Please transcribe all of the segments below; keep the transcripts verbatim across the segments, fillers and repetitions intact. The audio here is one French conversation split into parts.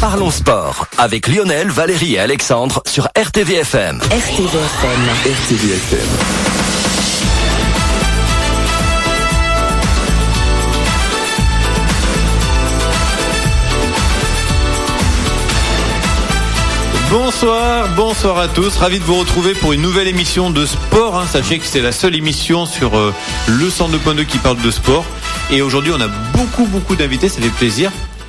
Parlons sport avec Lionel, Valérie et Alexandre sur R T V F M. R T V F M. R T V F M. Bonsoir, bonsoir à tous, ravi de vous retrouver pour une nouvelle émission de sport, hein. Sachez que c'est la seule émission sur euh, le cent deux point deux qui parle de sport. Et aujourd'hui on a beaucoup beaucoup d'invités, ça fait plaisir.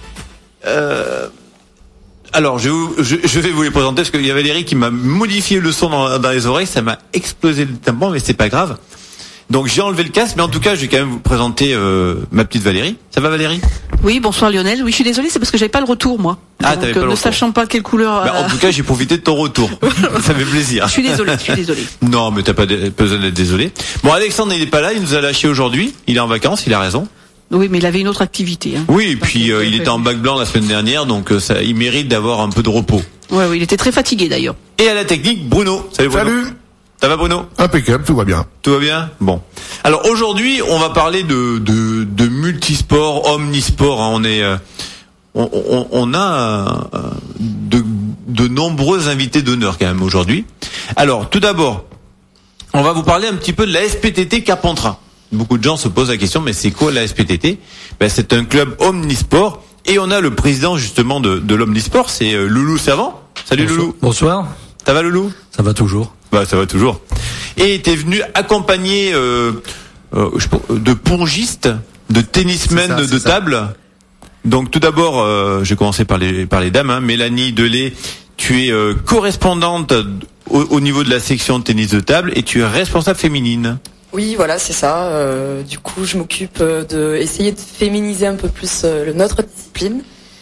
Euh... Alors je, je, je vais vous les présenter parce qu'il y a Valérie qui m'a modifié le son dans, dans les oreilles, ça m'a explosé le tympan, mais c'est pas grave. Donc j'ai enlevé le casque, mais en tout cas je vais quand même vous présenter euh, ma petite Valérie. Ça va Valérie ? Oui, bonsoir Lionel. Oui, je suis désolée, c'est parce que j'avais pas le retour moi. Ah, donc, t'avais pas euh, le ne retour. sachant pas quelle couleur. Bah, en tout cas, j'ai profité de ton retour. Ça fait plaisir. Je suis désolée, je suis désolée. Non, mais t'as pas de- besoin d'être désolé. Bon, Alexandre, il est pas là, il nous a lâché aujourd'hui. Il est en vacances, il a raison. Oui, mais il avait une autre activité. Hein. Oui, et puis euh, il était en bac blanc la semaine dernière, donc euh, ça, il mérite d'avoir un peu de repos. Ouais, oui, il était très fatigué d'ailleurs. Et à la technique, Bruno. Salut Bruno. Salut. Ça va Bruno ? Impeccable, tout va bien. Tout va bien ? Bon. Alors aujourd'hui, on va parler de de, de multisport, omnisport. Hein. On est, euh, on, on, on a euh, de de nombreux invités d'honneur quand même aujourd'hui. Alors tout d'abord, on va vous parler un petit peu de la S P T T Carpentras. Beaucoup de gens se posent la question, mais c'est quoi la S P T T ? Ben, c'est un club omnisport et on a le président justement de de l'omnisport, c'est euh, Loulou Servant. Salut Bonsoir. Loulou. Bonsoir. Ça va Loulou ? Ça va toujours. Bah ça va toujours. Et t'es venu accompagner euh, euh, je pense, de pongistes, de tennismen C'est ça, de, c'est de ça. table. Donc tout d'abord, euh, je vais commencer par les par les dames. Hein. Mélanie Delay, tu es euh, correspondante au, au niveau de la section de tennis de table et tu es responsable féminine. Oui, voilà, c'est ça. Euh, du coup, je m'occupe euh, de essayer de féminiser un peu plus euh, le- notre discipline.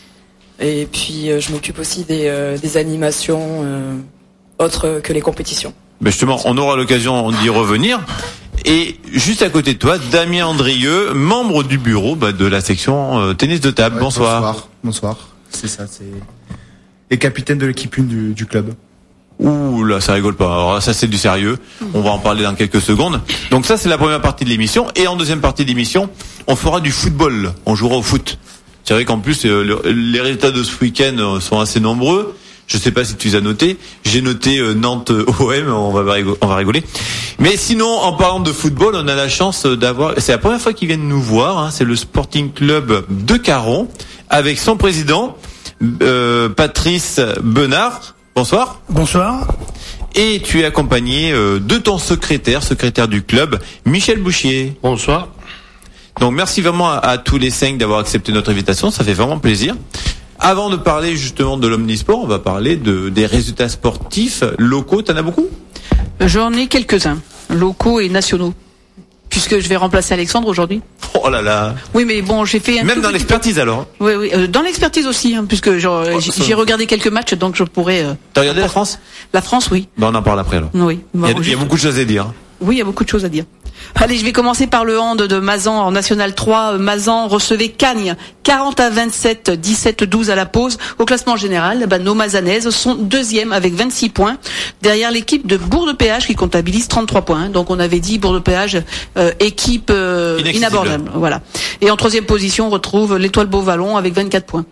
Et puis, euh, je m'occupe aussi des, euh, des animations euh, autres que les compétitions. Ben justement, on aura l'occasion d'y revenir. Et juste à côté de toi, Damien Andrieux, membre du bureau bah, de la section euh, tennis de table. Ouais, bonsoir. Bonsoir. Bonsoir. C'est ça, c'est. Et capitaine de l'équipe une du, du club. Ouh là, ça rigole pas. Alors là, ça c'est du sérieux. On va en parler dans quelques secondes. Donc ça c'est la première partie de l'émission. Et en deuxième partie de l'émission, on fera du football. On jouera au foot. C'est vrai qu'en plus euh, le- les résultats de ce week-end euh, sont assez nombreux. Je sais pas si tu les as notés. J'ai noté euh, Nantes O M. On va rigo- on va rigoler. Mais sinon, en parlant de football, on a la chance d'avoir. C'est la première fois qu'ils viennent nous voir. Hein, c'est le Sporting Club de Caron avec son président euh, Patrice Benard. Bonsoir. Bonsoir. Et tu es accompagné euh, de ton secrétaire, secrétaire du club, Michel Bouchier. Bonsoir. Donc merci vraiment à, à tous les cinq d'avoir accepté notre invitation, ça fait vraiment plaisir. Avant de parler justement de l'omnisport, on va parler de, des résultats sportifs locaux. T'en as beaucoup ? J'en ai quelques-uns, locaux et nationaux, puisque je vais remplacer Alexandre aujourd'hui. Oh là là. Oui, mais bon, j'ai fait un Même tout dans petit l'expertise alors. peu. Oui, oui, euh, dans l'expertise aussi, hein, puisque genre, Oh, j'ai ça- j'ai regardé quelques matchs, donc je pourrais. euh, T'as regardé la France ? La France, oui. Ben on en parle après alors. Oui. Il y a, Bon, il y a juste- beaucoup de choses à dire. Oui, il y a beaucoup de choses à dire. Allez, je vais commencer par le hand de Mazan en National trois. Mazan recevait Cagnes, quarante à vingt-sept, dix-sept douze à la pause. Au classement général, ben, nos Mazanaises sont deuxième avec vingt-six points, derrière l'équipe de Bourg-de-Péage qui comptabilise trente-trois points. Donc on avait dit Bourg-de-Péage, euh, équipe euh, Inaccessible. inabordable. Voilà. Et en troisième position, on retrouve l'Étoile Beauvallon avec vingt-quatre points.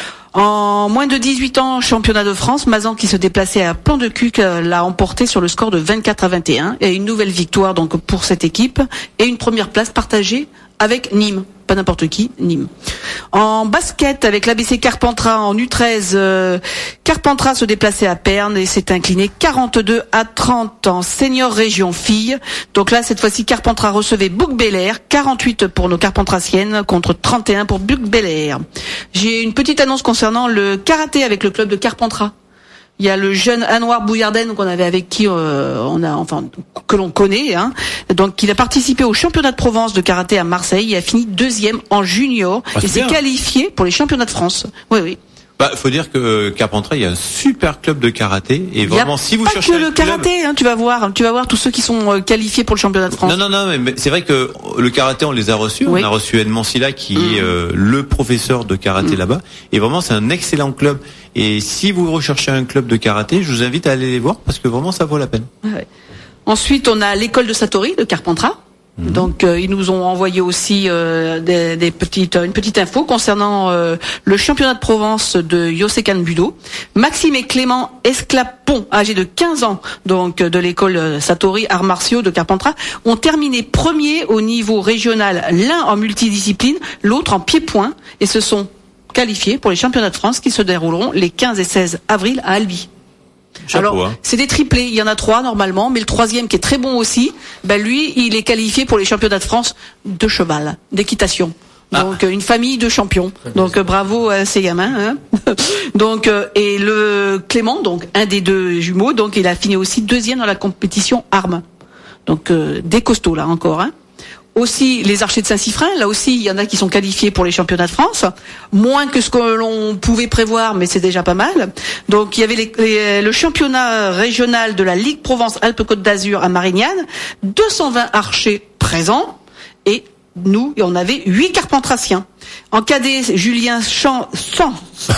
En moins de dix-huit ans, championnat de France, Mazan qui se déplaçait à Plan de Cuc euh, l'a emporté sur le score de vingt-quatre à vingt et un. Et une nouvelle victoire donc pour cette équipe et une première place partagée avec Nîmes. Pas n'importe qui, Nîmes. En basket, avec l'A B C Carpentras en U treize, euh, Carpentras se déplaçait à Perne et s'est incliné quarante-deux à trente en senior région filles. Donc là, cette fois-ci, Carpentras recevait Bouc-Bel-Air, quarante-huit pour nos Carpentrassiennes contre trente et un pour Bouc-Bel-Air. J'ai une petite annonce concernant le karaté avec le club de Carpentras. Il y a le jeune Anouar Bouillarden qu'on avait avec qui euh, on a enfin que l'on connaît, hein. Donc il a participé au championnat de Provence de karaté à Marseille. Il a fini deuxième en junior Ah, c'est et s'est bien. qualifié pour les championnats de France. Oui, oui. Bah, faut dire que Carpentras, il y a un super club de karaté et Il y a vraiment si vous pas cherchez que un le club- karaté, hein, tu vas voir, tu vas voir tous ceux qui sont euh, qualifiés pour le championnat de France. Non, non, non, mais- mais c'est vrai que le karaté, on les a reçus. Oui. On a reçu Edmond Silla, qui Mm. est euh, le professeur de karaté Mm. là-bas. Et vraiment, c'est un excellent club. Et si vous recherchez un club de karaté, je vous invite à aller les voir parce que vraiment, ça vaut la peine. Ouais, ouais. Ensuite, on a l'école de Satori de Carpentras. Mmh. Donc euh, ils nous ont envoyé aussi euh, des, des petites, une petite info concernant euh, le championnat de Provence de Yosekan Budo. Maxime et Clément Esclapon, âgés de quinze ans, donc de l'école Satori Arts Martiaux de Carpentras, ont terminé premiers au niveau régional, l'un en multidiscipline, l'autre en pied-point, et se sont qualifiés pour les championnats de France qui se dérouleront les quinze et seize avril à Albi. Chapeau, Alors, hein. c'est des triplés. Il y en a trois normalement, mais le troisième qui est très bon aussi, ben lui, il est qualifié pour les championnats de France de cheval, d'équitation. Donc, ah. une famille de champions. Donc, bravo à ces gamins. Hein. donc, euh, et le Clément, donc un des deux jumeaux, donc il a fini aussi deuxième dans la compétition armes. Donc, euh, des costauds là encore. Hein. Aussi, les archers de Saint-Siffrin, là aussi, il y en a qui sont qualifiés pour les championnats de France. Moins que ce que l'on pouvait prévoir, mais c'est déjà pas mal. Donc, il y avait les, les, le championnat régional de la Ligue Provence-Alpes-Côte d'Azur à Marignane. deux cent vingt archers présents. Et nous, et on avait huit carpentraciens. En cadet, Julien Champ... Champ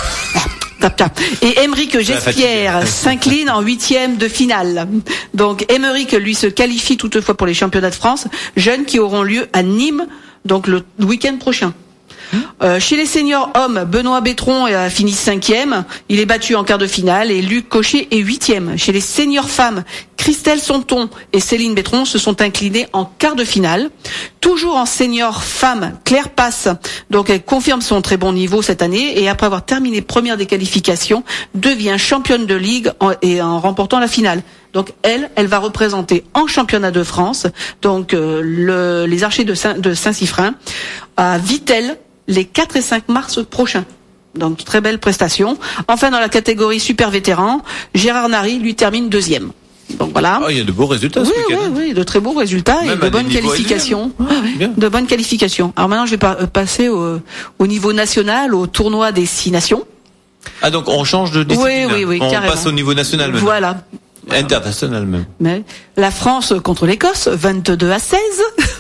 et Émeric Gespierre s'incline en huitième de finale. Donc Émeric, lui, se qualifie toutefois pour les championnats de France, jeunes qui auront lieu à Nîmes, donc le week-end prochain. Euh, chez les seniors hommes, Benoît Bétron a fini cinquième. Il est battu en quart de finale et Luc Cochet est huitième. Chez les seniors femmes, Christelle Sonton et Céline Bétron se sont inclinées en quart de finale. Toujours en senior femmes, Claire Passe, donc elle confirme son très bon niveau cette année et après avoir terminé première des qualifications, devient championne de ligue en, et en remportant la finale. Donc elle, elle va représenter en championnat de France, donc euh, le, les archers de, Saint, de Saint-Siffrin à Vittel les quatre et cinq mars prochains. Donc très belle prestation. Enfin dans la catégorie super vétéran, Gérard Nary lui termine deuxième. Donc voilà. Oh, il y a de beaux résultats oui, ce week-end. Oui, oui, de très beaux résultats. Même et de bonnes qualifications. Ah, oui, de bonnes qualifications. Alors maintenant je vais pa- passer au, au niveau national, au tournoi des six nations. Ah donc on change de discipline. Oui, oui, oui, on carrément. passe au niveau national maintenant. Voilà. International même. Mais la France contre l'Écosse, vingt-deux à seize.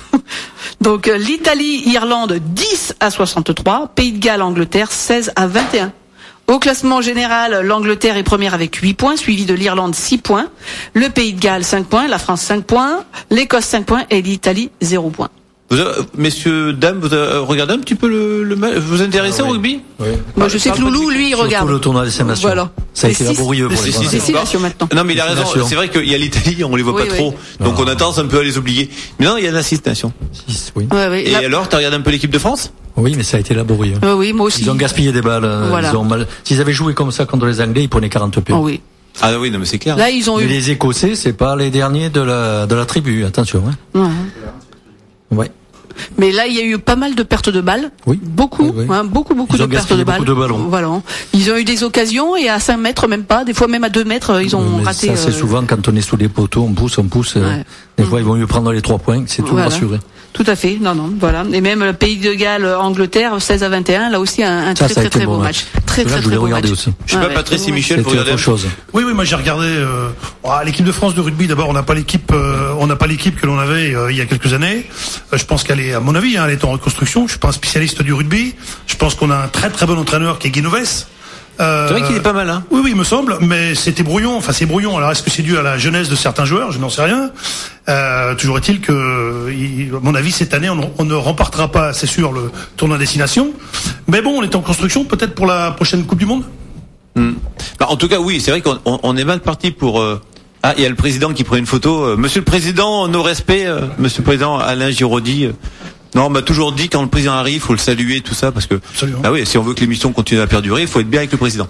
Donc l'Italie, Irlande, dix à soixante-trois. Pays de Galles, Angleterre, seize à vingt et un. Au classement général, l'Angleterre est première avec huit points, suivi de l'Irlande six points. Le Pays de Galles cinq points, la France cinq points, l'Écosse cinq points et l'Italie zéro points. Vous avez, messieurs, dames, vous avez regardé un petit peu le, le match? Vous vous intéressez ah, oui. au rugby? Oui. Moi, je sais que Loulou, lui, il regarde. Surtout le tournoi des Six Nations. Voilà. Ça a été laborieux pour les Français. C'est six nations maintenant. Non, mais il a raison. C'est vrai qu'il y a l'Italie, on les voit oui, pas oui. trop. Donc non. On a tendance un peu à les oublier. Mais non, il y en a six nations. Six, oui. Ouais, oui. Et La... alors, t'as regardé un peu l'équipe de France? Oui, mais ça a été laborieux. Euh, oui, moi aussi. Ils ont gaspillé des balles. Voilà. Ils ont mal... S'ils avaient joué comme ça contre les Anglais, ils prenaient quarante pions. Oh, oui. Ah oui, non, mais c'est clair. Là, ils ont mais eu. Les Écossais, c'est pas les derniers de la, de la tribu. Attention, hein. Ouais. Ouais. Mais là, il y a eu pas mal de pertes de balles. Oui. Beaucoup, oui, oui. Hein, beaucoup, beaucoup ils de pertes de balles. Beaucoup de ballons. Voilà. Ils ont eu des occasions et à cinq mètres, même pas. Des fois, même à deux mètres, ils ont mais raté. Ça, c'est euh... souvent quand on est sous les poteaux, on pousse, on pousse. Ouais. Des mmh. fois, ils vont mieux prendre les trois points. C'est tout voilà. rassuré. Tout à fait. Non, non. Voilà. Et même le Pays de Galles, Angleterre, seize à vingt et un. Là aussi, un, un ça, très, ça très, très beau match. match. Très, là, très, je voulais très beau regarder match. aussi. Je sais pas, Patrice et Michel, pour regarder autre chose. Oui, oui, moi j'ai regardé euh, l'équipe de France de rugby. D'abord, on n'a pas l'équipe, euh, on n'a pas l'équipe que l'on avait euh, il y a quelques années. Euh, je pense qu'elle est, à mon avis, hein, elle est en reconstruction. Je suis pas un spécialiste du rugby. Je pense qu'on a un très très bon entraîneur qui est Guy Noves. Euh, c'est vrai qu'il est pas mal, hein. Oui, oui, il me semble, mais c'était brouillon. Enfin, c'est brouillon. Alors, est-ce que c'est dû à la jeunesse de certains joueurs? Je n'en sais rien. Euh, toujours est-il que, il, à mon avis, cette année, on, on ne remportera pas, c'est sûr, le tournoi destination. Mais bon, on est en construction, peut-être pour la prochaine Coupe du Monde. Mmh. Bah, en tout cas, oui, c'est vrai qu'on on, on est mal parti pour. Euh... Ah, il y a le président qui prend une photo. Euh, Monsieur le Président, nos respects. Euh, Monsieur le Président Alain Giraudy. Euh... Non, on m'a toujours dit quand le président arrive, il faut le saluer, tout ça, parce que Absolument. Ah oui, si on veut que l'émission continue à perdurer, il faut être bien avec le président.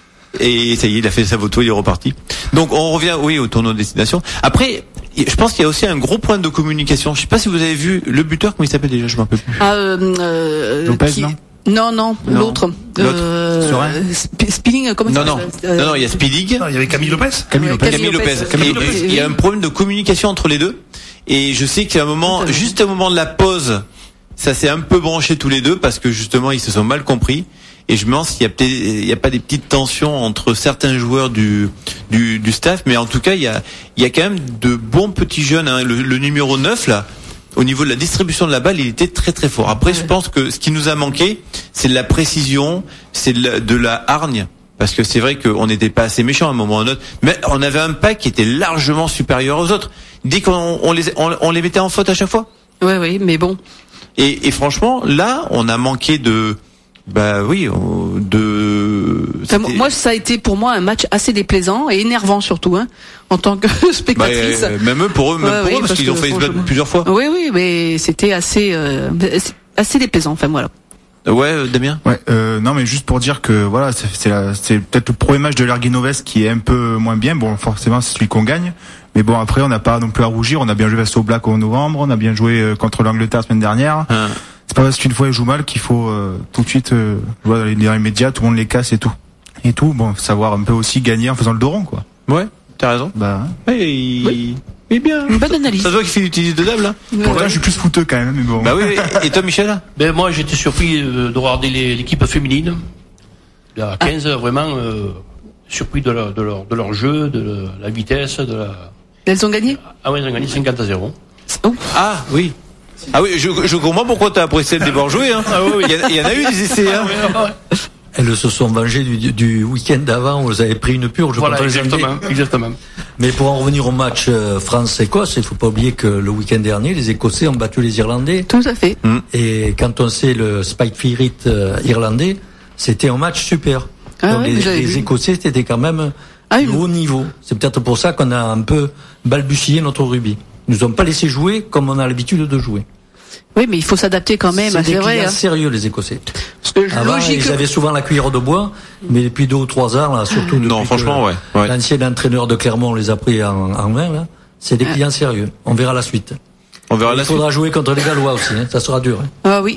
Et ça y est, il a fait sa photo, il est reparti. Donc on revient, oui, au tournoi de destination. Après, je pense qu'il y a aussi un gros point de communication. Je sais pas si vous avez vu le buteur, comment il s'appelle déjà, je m'en rappelle plus. Ah, euh, euh, Lopez, qui... non Non, non, non. l'autre. L'autre. Euh, Sorin Sp- Spilling, comment Non, ça non, s'appelle non, non, il y a Speedig. Non, il y avait Camille Lopez. Camille Ouais, Lopez. Camille Lopez. Camille Et- Lopez, et Il y a un problème de communication entre les deux. Et je sais qu'à un moment, juste au moment de la pause, ça s'est un peu branché tous les deux parce que justement ils se sont mal compris. Et je me demande s'il y a peut-être, il y a pas des petites tensions entre certains joueurs du du, du staff, mais en tout cas il y a il y a quand même de bons petits jeunes. Hein. Le, le numéro neuf là, au niveau de la distribution de la balle, il était très très fort. Après, ouais. Je pense que ce qui nous a manqué, c'est de la précision, c'est de la, de la hargne. Parce que c'est vrai qu'on n'était pas assez méchants à un moment ou à un autre, mais on avait un pack qui était largement supérieur aux autres. Dès qu'on on les on, on les mettait en faute à chaque fois. Ouais, oui, mais bon. Et, et franchement, là, on a manqué de, bah oui, de. Enfin, moi, ça a été pour moi un match assez déplaisant et énervant surtout, hein, en tant que spectatrice. Bah, euh, même eux, pour eux, même ouais, pour oui, eux, parce, parce qu'ils ont fait se battre plusieurs fois. Oui, oui, mais c'était assez, euh, assez déplaisant. Enfin voilà. Ouais, Damien. Ouais, euh, non, mais juste pour dire que voilà, c'est, c'est, la, c'est peut-être le premier match de l'Erguinoves qui est un peu moins bien. Bon, forcément, c'est celui qu'on gagne. Mais bon, après, on n'a pas non plus à rougir. On a bien joué face au Black en novembre. On a bien joué contre l'Angleterre la semaine dernière. Hein. C'est pas parce qu'une fois ils jouent mal qu'il faut euh, tout de suite euh, jouer dans les, dans les médias, tout le monde les casse et tout. Et tout, bon, savoir un peu aussi gagner en faisant le dos rond, quoi. Ouais, t'as raison. Bah, ouais, il... oui. Il est bien. Une bonne analyse. Ça se voit qu'il fait l'utilise de table, là. Ouais. Pourtant, je suis plus fouteux quand même, mais bon. Bah oui, et toi, Michel? Ben, moi, j'étais surpris de regarder les, l'équipe féminine. Il y a quinze, ah. vraiment, euh, surpris de leur, de leur, de leur jeu, de la vitesse, de la... Elles ont gagné? Ah oui, elles ont gagné cinquante à zéro. Oh. Ah, oui. Ah oui, je, je comprends pourquoi t'as apprécié le débat joué, hein. Ah oui, il y, y en a eu des essais, hein. Elles se sont vengées du, du week-end d'avant où elles avaient pris une purge. Voilà, exactement, exactement. Mais pour en revenir au match euh, France-Écosse, il faut pas oublier que le week-end dernier, les Écossais ont battu les Irlandais. Tout à fait. Mmh. Et quand on sait le Spike Spirit euh, irlandais, c'était un match super. Ah Donc oui, les, les Écossais, c'était quand même ah, oui, haut niveau. C'est peut-être pour ça qu'on a un peu balbutié notre rugby. Ils nous ont pas laissé jouer comme on a l'habitude de jouer. Oui, mais il faut s'adapter quand même. C'est, c'est des vrai. clients hein. sérieux, les Écossais. Parce que Avant, logique... ils avaient souvent la cuillère de bois, mais depuis deux ou trois ans, là, surtout depuis non, franchement, ouais, ouais. l'ancien entraîneur de Clermont les a pris en, en main, là, c'est des clients sérieux. On verra la suite. On verra il la faudra suite. jouer contre les Gallois aussi, hein. Ça sera dur. Hein. Ah oui.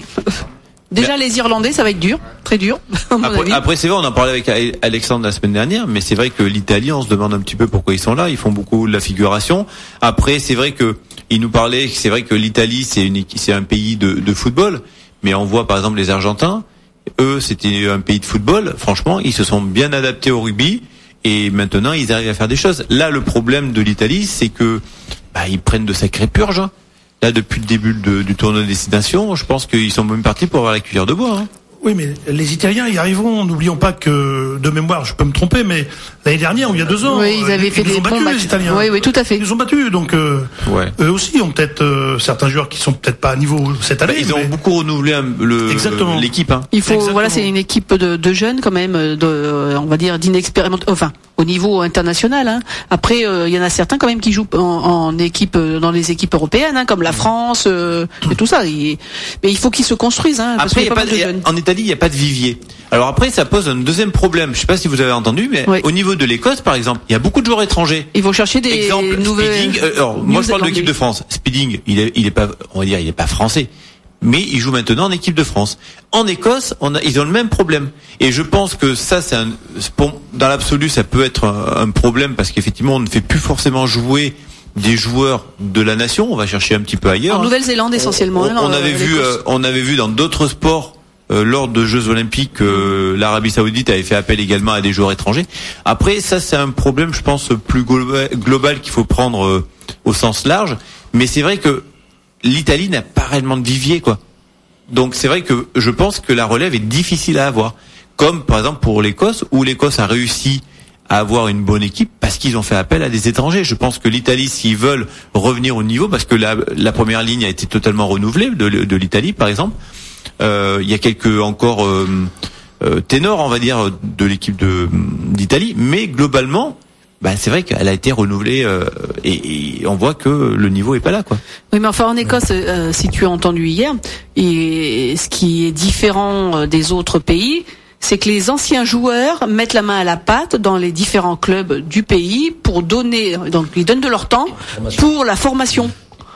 Déjà, mais... les Irlandais, ça va être dur, très dur. À mon après, avis. après, c'est vrai, on en parlait avec Alexandre la semaine dernière, mais c'est vrai que l'Italie, on se demande un petit peu pourquoi ils sont là. Ils font beaucoup de la figuration. Après, c'est vrai que il nous parlait, c'est vrai que l'Italie, c'est une, c'est un pays de, de football, mais on voit par exemple les Argentins. Eux, c'était un pays de football. Franchement, ils se sont bien adaptés au rugby et maintenant, ils arrivent à faire des choses. Là, le problème de l'Italie, c'est que bah, ils prennent de sacrées purges. Hein. Là, depuis le début de, du tournoi de destination, je pense qu'ils sont même partis pour avoir la cuillère de bois. Hein. Oui, mais les Italiens y arriveront. N'oublions pas que, de mémoire, je peux me tromper, mais l'année dernière ou il y a deux ans, oui, ils avaient ils fait nous des ont battus, bons les matchs. Italiens. Oui, oui, tout à fait. Ils nous ont battus, donc euh, ouais. eux aussi ont peut-être euh, certains joueurs qui sont peut-être pas à niveau cette année. Bah, ils mais... ont beaucoup renouvelé un, le, Exactement. l'équipe. Hein. Il faut, Exactement. voilà, c'est une équipe de, de jeunes quand même, de, on va dire d'inexpérimentés, enfin, au niveau international. Hein. Après, il euh, y en a certains quand même qui jouent en, en équipe, dans les équipes européennes, hein, comme la France euh, et tout ça. Il, mais il faut qu'ils se construisent. Hein, parce après, qu'il y a y a pas pas de de, jeunes. en Italie, il n'y a pas de vivier. Alors après, ça pose un deuxième problème. Je sais pas si vous avez entendu, mais oui. au niveau de l'Écosse, par exemple, il y a beaucoup de joueurs étrangers. Ils vont chercher des Exemple, nouvelles. Speeding. Euh, alors, moi, je parle de l'équipe de France. Speeding, il est, il est pas, on va dire, il est pas français, mais il joue maintenant en équipe de France. En Écosse, on a, ils ont le même problème. Et je pense que ça, c'est un, pour, dans l'absolu, ça peut être un, un problème parce qu'effectivement, on ne fait plus forcément jouer des joueurs de la nation. On va chercher un petit peu ailleurs. En Nouvelle-Zélande essentiellement. On, hein, on avait vu, euh, on avait vu dans d'autres sports. Euh, lors de Jeux Olympiques, euh, l'Arabie Saoudite avait fait appel également à des joueurs étrangers. Après, ça c'est un problème, je pense, plus global, global qu'il faut prendre euh, au sens large. Mais c'est vrai que l'Italie n'a pas réellement de vivier, quoi. Donc c'est vrai que je pense que la relève est difficile à avoir. Comme par exemple pour l'Écosse, où l'Écosse a réussi à avoir une bonne équipe parce qu'ils ont fait appel à des étrangers. Je pense que l'Italie, s'ils veulent revenir au niveau, parce que la, la première ligne a été totalement renouvelée de, de l'Italie, par exemple. Euh, il y a quelques encore euh, euh, ténors, on va dire, de l'équipe de d'Italie, mais globalement, bah, c'est vrai qu'elle a été renouvelée euh, et, et on voit que le niveau est pas là, quoi. Oui, mais enfin en Écosse, euh, si tu as entendu hier, et ce qui est différent des autres pays, c'est que les anciens joueurs mettent la main à la pâte dans les différents clubs du pays pour donner, donc ils donnent de leur temps pour la formation.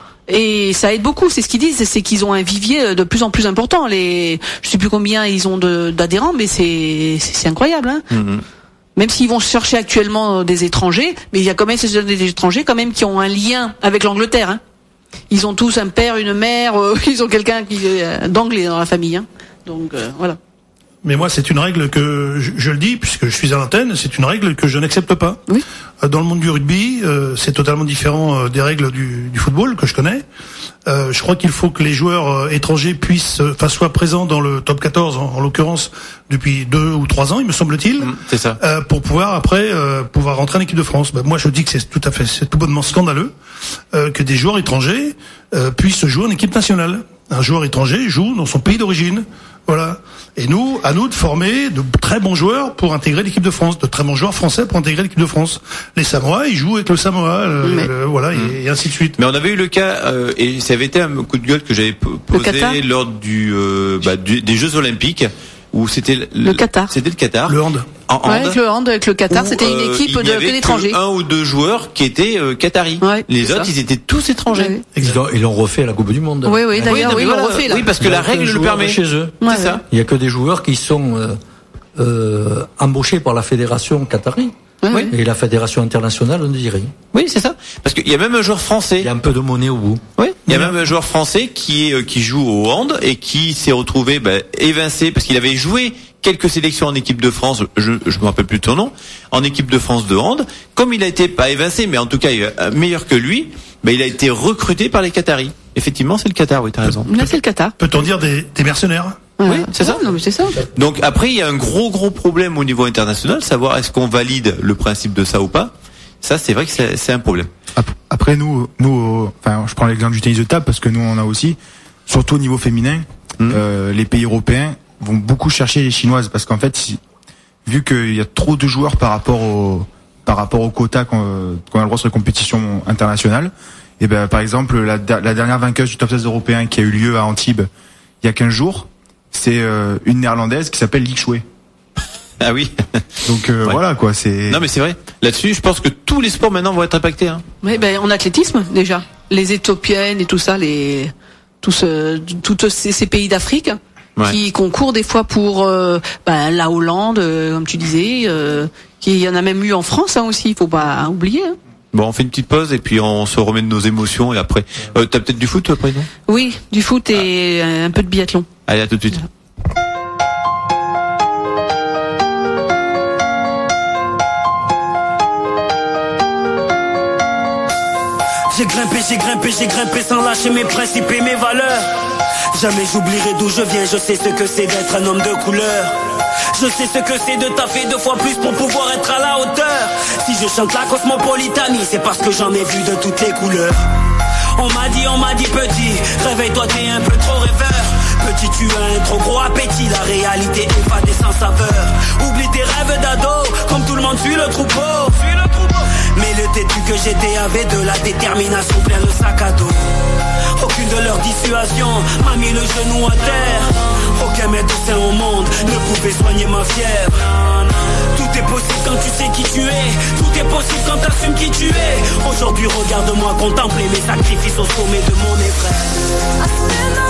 Et ça aide beaucoup, c'est ce qu'ils disent, c'est qu'ils ont un vivier de plus en plus important. Les, je sais plus combien ils ont de, d'adhérents, mais c'est, c'est, c'est incroyable. Hein. Mm-hmm. Même s'ils vont chercher actuellement des étrangers, mais il y a quand même des étrangers quand même qui ont un lien avec l'Angleterre. Hein. Ils ont tous un père, une mère, euh, ils ont quelqu'un qui euh, d'anglais dans la famille. Hein. Donc euh, voilà. Mais moi, c'est une règle que, je, je le dis, puisque je suis à l'antenne, c'est une règle que je n'accepte pas. Oui. Dans le monde du rugby, euh, c'est totalement différent euh, des règles du, du football que je connais. Euh, je crois qu'il faut que les joueurs euh, étrangers puissent, enfin, soient présents dans le top quatorze, en, en l'occurrence, depuis deux ou trois ans, il me semble-t-il. Mmh, c'est ça. Euh, pour pouvoir après euh, pouvoir rentrer en équipe de France. Ben, moi, je dis que c'est tout à fait, c'est tout bonnement scandaleux euh, que des joueurs étrangers euh, puissent jouer en équipe nationale. Un joueur étranger joue dans son pays d'origine. Voilà. Et nous, à nous de former de très bons joueurs pour intégrer l'équipe de France, de très bons joueurs français pour intégrer l'équipe de France. Les Samoa, ils jouent avec le Samoa, euh, Mais... euh, voilà, mmh. et, et ainsi de suite. Mais on avait eu le cas, euh, et ça avait été un coup de gueule que j'avais posé lors du, euh, bah, du, des Jeux Olympiques, où c'était le, le Qatar. C'était le Qatar. Le hand. En hand. Ouais, avec le hand, avec le Qatar, où, c'était une euh, équipe de que d'étrangers. Un ou deux joueurs qui étaient euh, qataris. Ouais, les autres, ça. Ils étaient tous étrangers. Ouais. Ils l'ont, ils l'ont refait à la Coupe du Monde. Oui, oui, d'ailleurs, oui, oui, ils l'ont refait là. Oui, parce que la règle le permet. Chez eux. Ouais, c'est ouais. ça. Il y a que des joueurs qui sont euh, euh, embauchés par la fédération qatari. Oui. Et la fédération internationale, on ne dit rien. Oui, c'est ça. Parce qu'il y a même un joueur français. Il y a un peu de monnaie au bout. Oui. Il y a même un joueur français qui est, qui joue au hand et qui s'est retrouvé bah, évincé parce qu'il avait joué quelques sélections en équipe de France. Je je me rappelle plus de son nom. En équipe de France de hand, comme il a été pas évincé, mais en tout cas meilleur que lui, bah, il a été recruté par les Qataris. Effectivement, c'est le Qatar. Oui, t'as raison. Là, c'est le Qatar. Peut-on dire des, des mercenaires? Oui, c'est ça. Non, mais c'est ça. Donc après, il y a un gros gros problème au niveau international, savoir est-ce qu'on valide le principe de ça ou pas. Ça, c'est vrai que c'est, c'est un problème. Après, nous, nous, enfin, je prends l'exemple du tennis de table parce que nous, on a aussi, surtout au niveau féminin, mmh. euh, les pays européens vont beaucoup chercher les Chinoises parce qu'en fait, si, vu qu'il y a trop de joueurs par rapport au, par rapport au quota qu'on, qu'on a le droit sur les compétitions internationales, et ben, par exemple, la, la dernière vainqueuse du top seize européen qui a eu lieu à Antibes il y a quinze jours, c'est euh, une néerlandaise qui s'appelle Li Shui. Ah oui. Donc euh, ouais. Voilà quoi, c'est. Non mais c'est vrai. Là-dessus, je pense que tous les sports maintenant vont être impactés. Hein. Oui, ben en athlétisme déjà, les Éthiopiennes et tout ça, les tous euh, tous ces, ces pays d'Afrique ouais. qui concourent des fois pour euh, ben, la Hollande, euh, comme tu disais, euh, qui y en a même eu en France hein, aussi. Il faut pas oublier. Hein. Bon, on fait une petite pause et puis on se remet de nos émotions et après. Euh, t'as peut-être du foot toi, après non? Oui, du foot et ah. un peu de biathlon. Allez, à tout de suite. Voilà. J'ai grimpé, j'ai grimpé, j'ai grimpé sans lâcher mes principes et mes valeurs. Jamais j'oublierai d'où je viens, je sais ce que c'est d'être un homme de couleur. Je sais ce que c'est de taffer deux fois plus pour pouvoir être à la hauteur. Si je chante la cosmopolitanie, c'est parce que j'en ai vu de toutes les couleurs. On m'a dit, on m'a dit petit, réveille-toi t'es un peu trop rêveur. Petit tu as un trop gros appétit, la réalité évadée sans saveur. Oublie tes rêves d'ado, comme tout le monde suit le troupeau. Mais le têtu que j'étais avait de la détermination plein le sac à dos. Aucune de leurs dissuasions m'a mis le genou à terre. Aucun médecin au monde ne pouvait soigner ma fièvre. Tout est possible quand tu sais qui tu es. Tout est possible quand t'assumes qui tu es. Aujourd'hui regarde-moi contempler mes sacrifices au sommet de mon épreuve.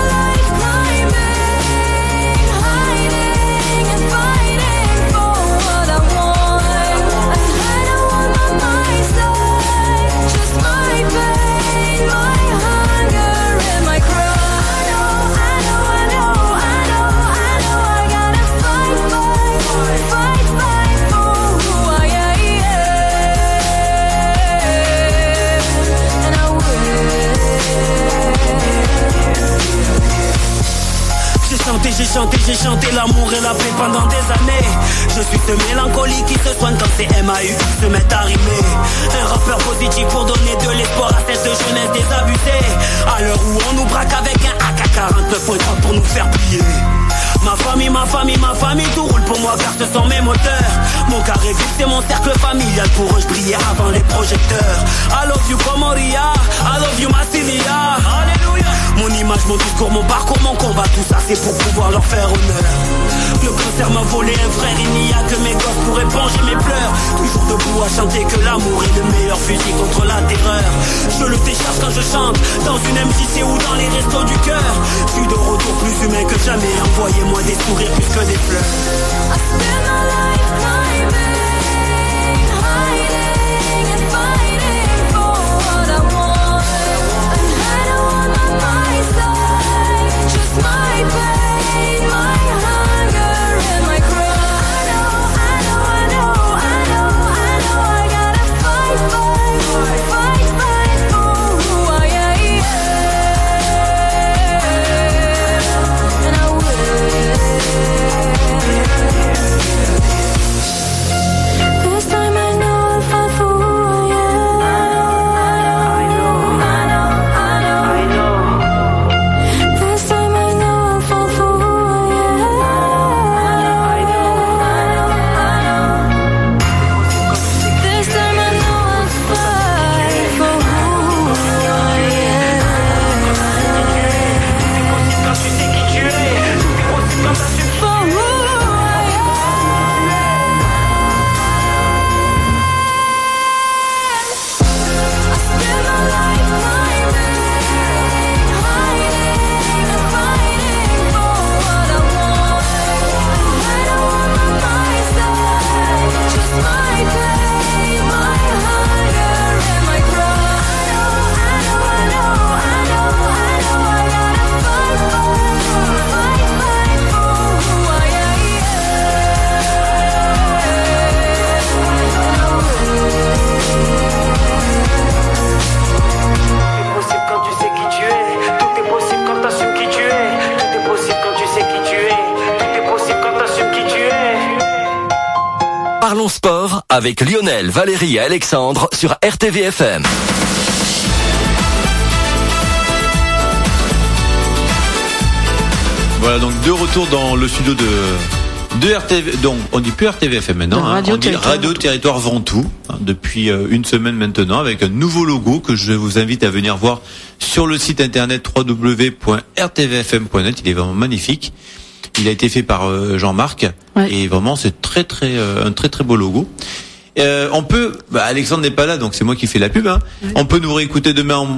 J'ai chanté, j'ai chanté l'amour et la paix pendant des années. Je suis ce mélancolique qui se soigne quand c'est M A U se met à rimer. Un rappeur positif pour donner de l'espoir à cette jeunesse désabusée. À l'heure où on nous braque avec un A K quarante-neuf pour nous faire plier. Ma famille, ma famille, ma famille, tout roule pour moi car ce sont mes moteurs. Mon carré vif c'est mon cercle familial, pour eux je brillais avant les projecteurs. I love you Comoria, I love you Massilia. Alléluia. Mon image, mon discours, mon parcours, mon combat, tout ça c'est pour pouvoir leur faire honneur. Le cancer m'a volé un frère, il n'y a que mes gosses pour éponger mes pleurs. Toujours debout à chanter que l'amour est le meilleur fusil contre la terreur. Je le décharge quand je chante, dans une M J C ou dans les restos du cœur. Je suis de retour plus humain que jamais, envoyez-moi des sourires plus que des fleurs. I spend my life climbing, hiding and fighting for what I want. And I don't want on my side, just my pain, my hunger and my sport avec Lionel, Valérie et Alexandre sur R T V F M. Voilà, donc de retour dans le studio de, de R T V. Donc, on dit plus R T V F M maintenant, hein, Radio on dit Radio Territoire Ventoux, hein, depuis euh, une semaine maintenant, avec un nouveau logo que je vous invite à venir voir sur le site internet w w w point r t v f m point net. Il est vraiment magnifique. Il a été fait par euh, Jean-Marc, ouais. Et vraiment c'est très très euh, un très très beau logo. Euh, on peut, bah Alexandre n'est pas là, donc c'est moi qui fais la pub. Hein. Oui. On peut nous réécouter demain en,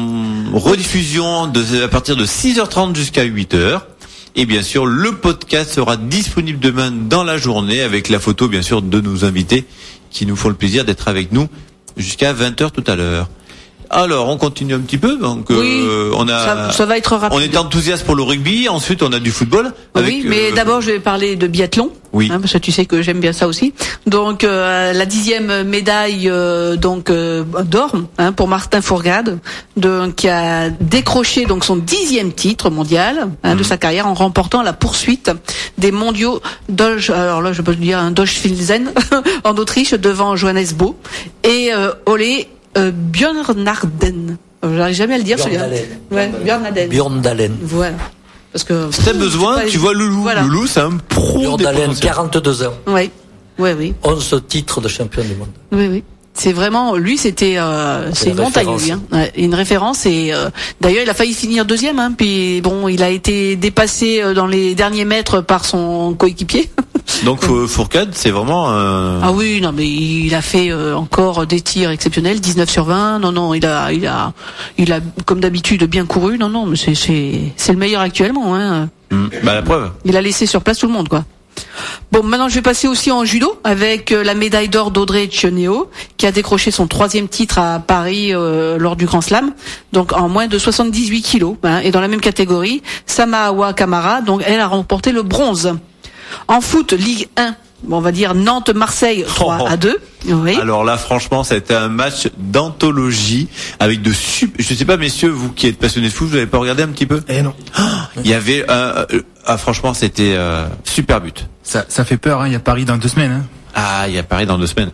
en rediffusion de, à partir de six heures trente jusqu'à huit heures. Et bien sûr, le podcast sera disponible demain dans la journée avec la photo, bien sûr, de nos invités qui nous font le plaisir d'être avec nous jusqu'à vingt heures tout à l'heure. Alors, on continue un petit peu. Donc, oui, euh, on a, ça, ça va être rapide. On est enthousiaste pour le rugby. Ensuite, on a du football. Avec, oui, mais euh, d'abord, je vais parler de biathlon. Oui. Hein, parce que tu sais que j'aime bien ça aussi. Donc, euh, la dixième médaille euh, donc euh, d'or hein, pour Martin Fourcade, donc qui a décroché donc son dixième titre mondial hein, mmh. de sa carrière en remportant la poursuite des mondiaux Doge. Alors là, je peux dire un Dogefilzen en Autriche devant Johannes Bö et euh, Ole Euh, Björnarden. J'arrive jamais à le dire. Björndalen. Ouais, Björnarden. Björndalen. Voilà. Parce que. Si t'as besoin, tu vois Loulou. Voilà. Loulou, c'est un pro. Björndalen, quarante-deux ans. Oui. Oui, oui. onze titres de champion du monde. Oui, oui. C'est vraiment, lui, c'était, euh, c'est, c'est une montagne, lui, hein. Ouais, une référence. Et euh, d'ailleurs, il a failli finir deuxième, hein. Puis bon, il a été dépassé dans les derniers mètres par son coéquipier. Donc Fourcade, c'est vraiment. Euh... Ah oui, non, mais il a fait euh, encore des tirs exceptionnels, dix-neuf sur vingt. Non, non, il a, il a, il a, comme d'habitude, bien couru. Non, non, mais c'est, c'est, c'est le meilleur actuellement, hein. Mmh. Bah la preuve. Il a laissé sur place tout le monde, quoi. Bon, maintenant je vais passer aussi en judo avec la médaille d'or d'Audrey Tchionéo qui a décroché son troisième titre à Paris euh, lors du Grand Slam, donc en moins de soixante-dix-huit kilos. Hein, et dans la même catégorie, Samahawa Kamara, donc elle a remporté le bronze. En foot, Ligue un. Bon, on va dire Nantes-Marseille trois à deux. Oui. Alors là, franchement, ça a été un match d'anthologie avec de super. Je sais pas, messieurs, vous qui êtes passionnés de foot, vous n'avez pas regardé un petit peu? Eh non. Il y avait un. Ah, franchement, c'était euh, super but. Ça, ça fait peur. Hein. Il y a Paris dans deux semaines. Hein. Ah, il y a Paris dans deux semaines.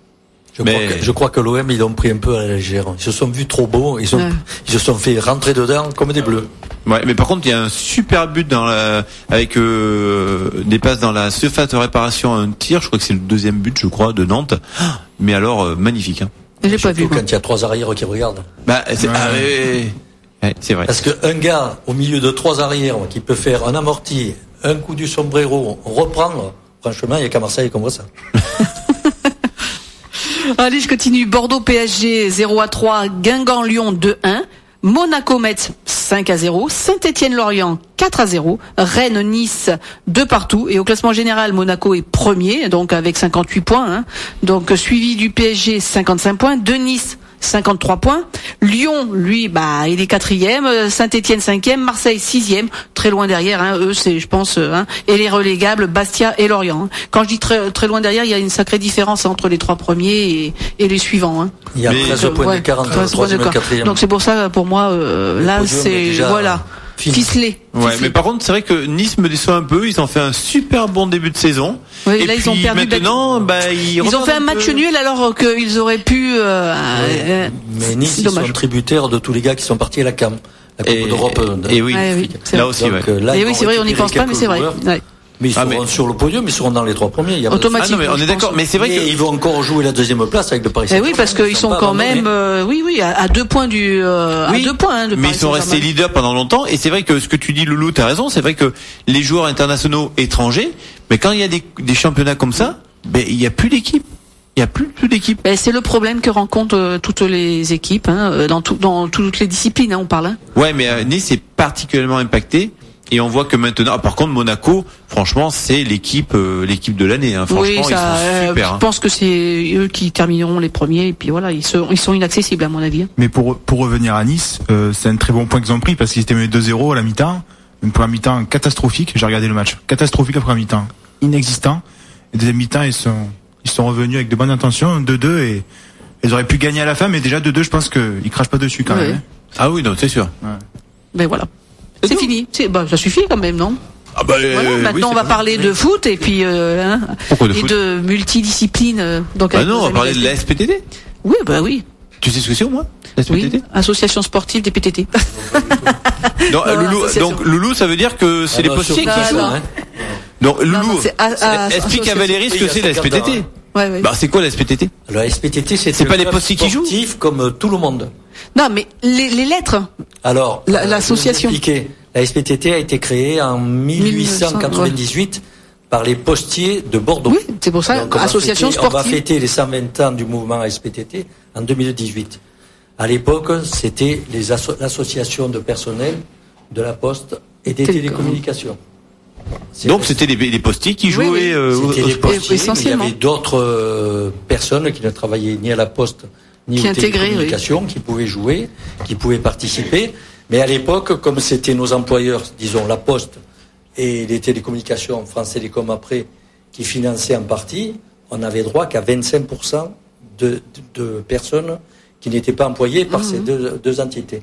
Je, Mais... crois que, je crois que l'O M, ils l'ont pris un peu à la légère. Ils se sont vus trop beaux. Ils, sont, ouais. ils se sont fait rentrer dedans comme des bleus. Ouais, mais par contre, il y a un super but dans la, avec euh, des passes dans la surface de réparation à un tir. Je crois que c'est le deuxième but, je crois, de Nantes. Mais alors, euh, magnifique. Hein. J'ai pas vu. Quand il y a trois arrières qui regardent. Bah, c'est, ouais. Ah, ouais, ouais, c'est vrai. Parce qu'un gars au milieu de trois arrières qui peut faire un amorti, un coup du sombrero, reprendre, franchement, il n'y a qu'à Marseille qu'on voit ça. Allez, je continue. Bordeaux P S G zéro à trois, Guingamp Lyon deux à un, Monaco Metz cinq à zéro, Saint-Étienne Lorient quatre à zéro, Rennes Nice deux partout, et au classement général Monaco est premier, donc avec cinquante-huit points, hein. Donc suivi du P S G cinquante-cinq points, de Nice cinquante-trois points, Lyon lui bah il est quatrième, Saint-Étienne cinquième, Marseille sixième, très loin derrière, hein, eux c'est je pense, hein, et les relégables Bastia et Lorient. Hein. Quand je dis très très loin derrière, il y a une sacrée différence entre les trois premiers et, et les suivants. Hein. Il y a treize points d'écart entre le troisième et le quatrième. Donc c'est pour ça pour moi euh, là c'est voilà. Ficelé. Ouais, mais par contre, c'est vrai que Nice me déçoit un peu. Ils ont fait un super bon début de saison. Oui, et là, puis ils ont perdu. Maintenant, bah, ils, ils ont fait un match peu... nul alors qu'ils auraient pu. Euh, ouais. euh, mais Nice, ils sont tributaires de tous les gars qui sont partis à la C A M, la Coupe et, d'Europe. Et, et oui, ouais, oui là aussi. Donc, ouais. Là, et oui, c'est vrai, on n'y pense pas, mais c'est vrai. Ouais. Mais ils seront ah, mais... sur le podium, ils seront dans les trois premiers. Il y a automatiquement. Ah non, mais on est d'accord. Mais c'est vrai qu'ils vont encore jouer la deuxième place avec le Paris Saint-Germain. Eh oui, parce qu'ils sont quand même, euh, oui, oui, à, à deux points du, euh, oui, à deux points. Hein, de mais Paris ils sont restés leaders pendant longtemps. Et c'est vrai que ce que tu dis, Loulou, t'as raison. C'est vrai que les joueurs internationaux étrangers, mais quand il y a des, des championnats comme ça, ben il y a plus d'équipe. Il y a plus, plus d'équipe. Ben, c'est le problème que rencontrent euh, toutes les équipes, hein, dans, tout, dans toutes les disciplines, hein, on parle. Hein. Ouais, mais euh, Nice est particulièrement impacté. Et on voit que maintenant, ah, par contre, Monaco, franchement, c'est l'équipe, euh, l'équipe de l'année. Hein. Franchement, oui, ça, ils sont super. Euh, hein. Je pense que c'est eux qui termineront les premiers. Et puis voilà, ils sont, ils sont inaccessibles à mon avis. Mais pour pour revenir à Nice, euh, c'est un très bon point qu'ils ont pris parce qu'ils étaient menés deux zéro à la mi-temps. Une première mi-temps catastrophique. J'ai regardé le match, catastrophique la première mi-temps, inexistant. Et deuxième mi-temps, ils sont ils sont revenus avec de bonnes intentions, deux deux, et ils auraient pu gagner à la fin. Mais déjà deux deux, je pense qu'ils crachent pas dessus quand oui. même. Hein. Ah oui, non, c'est sûr. Ouais. Mais voilà. C'est, c'est fini. C'est, bah, ça suffit quand même, non? Ah bah, Voilà, euh, maintenant, oui, on va c'est parler de foot et puis euh, hein, Pourquoi de et foot de multidiscipline. euh, Donc Bah avec non, nos on va amis parler de de la S P T T. Oui, bah oui. Tu sais ce que c'est au moins la S P T T? Oui, association sportive des P T T. Non, Non, Loulou, association. donc Loulou, ça veut dire que c'est Ah les non, postiers surtout qui ça, jouent. hein. Donc Loulou, non, c'est a- a- explique à association. Valérie ce que c'est la S P T T. Ouais, ouais. Bah c'est quoi la S P T T? La S P T T, c'est C'est pas un les club postiers qui jouent sportif comme tout le monde. Non, mais les, les lettres. Alors, La- euh, l'association. je vais vous expliquer. La S P T T a été créée en mille huit cent quatre-vingt-dix-huit par les postiers de Bordeaux. Oui, c'est pour ça, Donc, on va association fêter- On va sportive. fêter les cent vingt ans du mouvement S P T T en deux mille dix-huit. À l'époque, c'était les asso- l'association de personnel de la Poste et des Télécom. télécommunications. C'est Donc resté- c'était les, les postiers qui Oui, jouaient oui. euh, au, C'était au des sport. postiers, mais il y essentiellement. avait d'autres euh, personnes qui ne travaillaient ni à la Poste ni Qui aux intégraient, télécommunications, qui pouvaient jouer, qui pouvaient participer. Mais à l'époque, comme c'était nos employeurs, disons la Poste et les télécommunications, France Télécom après, qui finançaient en partie, on n'avait droit qu'à vingt-cinq pour cent de, de, de personnes qui n'étaient pas employées par ces deux, deux entités.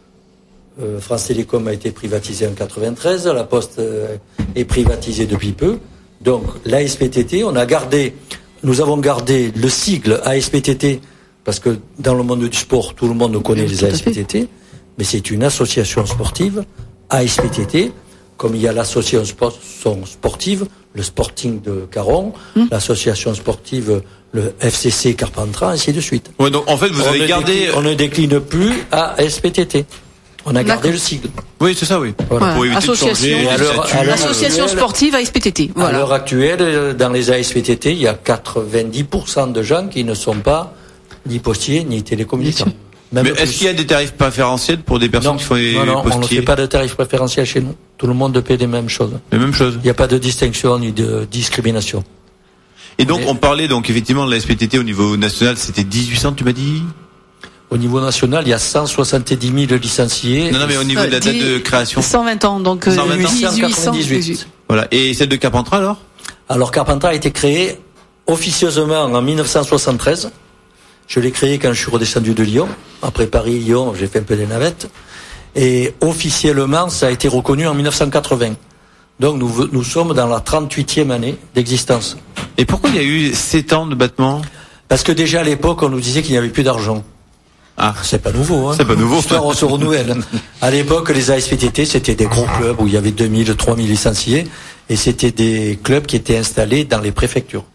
Euh, France Télécom a été privatisée en quatre-vingt-treize, la Poste euh, est privatisée depuis peu. Donc l'A S P T T, on a gardé, nous avons gardé le sigle A S P T T parce que dans le monde du sport, tout le monde connaît Oui, les tout à A S P T T, mais c'est une association sportive A S P T T, comme il y a l'association sport- sportive, le Sporting de Caron, Mmh. l'association sportive, le F C C Carpentras, ainsi de suite. Ouais, donc en fait vous on avez ne gardé. décline- on ne décline plus A S P T T. On a gardé D'accord. le sigle. Oui, c'est ça, oui. Voilà. Pour éviter de Association, changer les Et alors- statuts. alors- association actuelle- sportive à S P T T. À Voilà. l'heure actuelle, euh, dans les A S P T T, il y a quatre-vingt-dix pour cent de gens qui ne sont pas ni postiers ni télécommunicants. Même Mais plus. est-ce qu'il y a des tarifs préférentiels pour des personnes Non, qui font les non, non, on ne postiers? fait pas de tarifs préférentiels chez nous. Tout le monde paie les mêmes choses. Les mêmes choses. Il n'y a pas de distinction ni de discrimination. Et donc Mais- on parlait donc effectivement de la S P T T au niveau national, c'était dix-huit cents, tu m'as dit? Au niveau national, il y a cent soixante-dix mille licenciés. Non, non, mais au niveau de la Euh, date dix- de création. cent vingt ans, donc euh, cent vingt ans. mille huit cent quatre-vingt-dix-huit. Voilà. Et celle de Carpentras alors? Alors Carpentras a été créé officieusement en mille neuf cent soixante-treize. Je l'ai créé quand je suis redescendu de Lyon. Après Paris-Lyon, j'ai fait un peu des navettes. Et officiellement, ça a été reconnu en mille neuf cent quatre-vingts. Donc nous, nous sommes dans la trente-huitième année d'existence. Et pourquoi il y a eu sept ans de battement? Parce que déjà à l'époque, on nous disait qu'il n'y avait plus d'argent. Ah, C'est pas nouveau, hein. C'est pas nouveau. L'histoire, on se renouvelle. À l'époque, les A S P T T, c'était des gros clubs où il y avait deux mille, trois mille licenciés. Et c'était des clubs qui étaient installés dans les préfectures.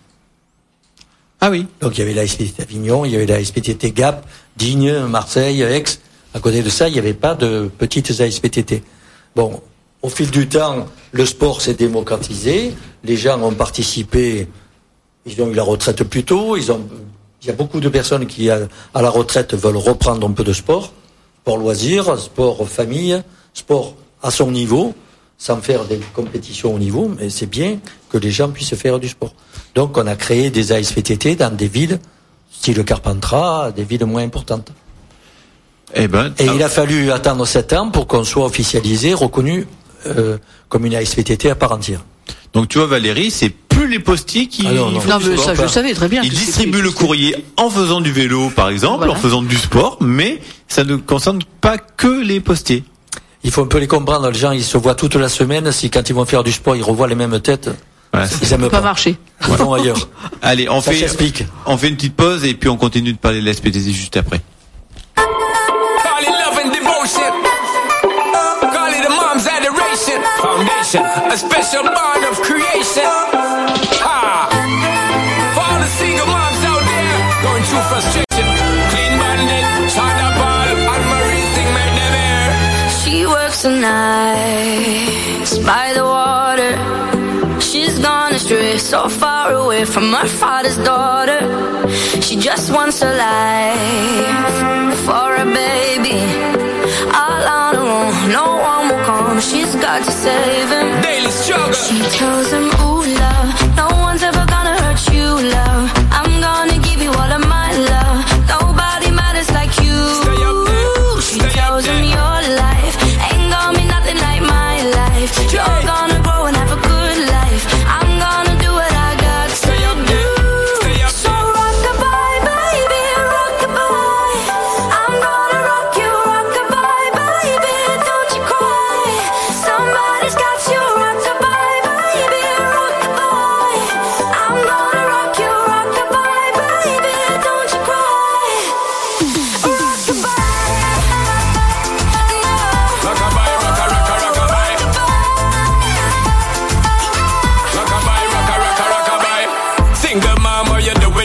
Ah oui. Donc il y avait la A S P T T Avignon, il y avait la A S P T T Gap, Digne, Marseille, Aix. À côté de ça, il n'y avait pas de petites A S P T T. Bon, au fil du temps, le sport s'est démocratisé, les gens ont participé, ils ont eu la retraite plus tôt, ils ont, il y a beaucoup de personnes qui, à, à la retraite, veulent reprendre un peu de sport, sport loisir, sport famille, sport à son niveau, sans faire des compétitions au niveau, mais c'est bien que les gens puissent faire du sport. Donc on a créé des A S P T T dans des villes, style Carpentras, des villes moins importantes. Eh ben. Et ah, il a fallu attendre sept ans pour qu'on soit officialisé, reconnu euh, comme une A S P T T à part entière. Donc tu vois Valérie, c'est plus les postiers qui Ah non, non. font Non, du mais sport. ça, je savais très bien. Ils que c'était- distribuent le courrier en faisant du vélo, par exemple, Voilà. en faisant du sport, mais ça ne concerne pas que les postiers. Il faut un peu les comprendre, les gens ils se voient toute la semaine, si quand ils vont faire du sport ils revoient les mêmes têtes, Voilà. ils aiment pas pas. marcher. Ils vont ailleurs. Allez, on Ça fait, s'explique. on fait une petite pause et puis on continue de parler de la S P T T juste après. Call it love and devotion. Call it a mom's adoration. Foundation, a special bond of creation. Ah. For all the single moms out there going through frustration. Clean bandit, China ball, and Marie thing made them air. She works the nights by the water. She's gone astray, so far away from her father's daughter. She just wants a life for a baby. All on her own, no one will come. She's got to save him. Daily struggle. She tells him, ooh, love, no one's ever gonna hurt you, love. I'm gonna give you all of my love. Nobody matters like you. Stay up there. She Stay tells up him there. your life ain't gonna be nothing like my life. You're gonna grow and have a good life. I'm gonna do what I got to Stay up do. there. Stay up So there. rock-a-bye, baby, rock-a-bye. I'm gonna rock you, rock-a-bye, baby, don't you cry. Somebody's got you, rock-a-bye.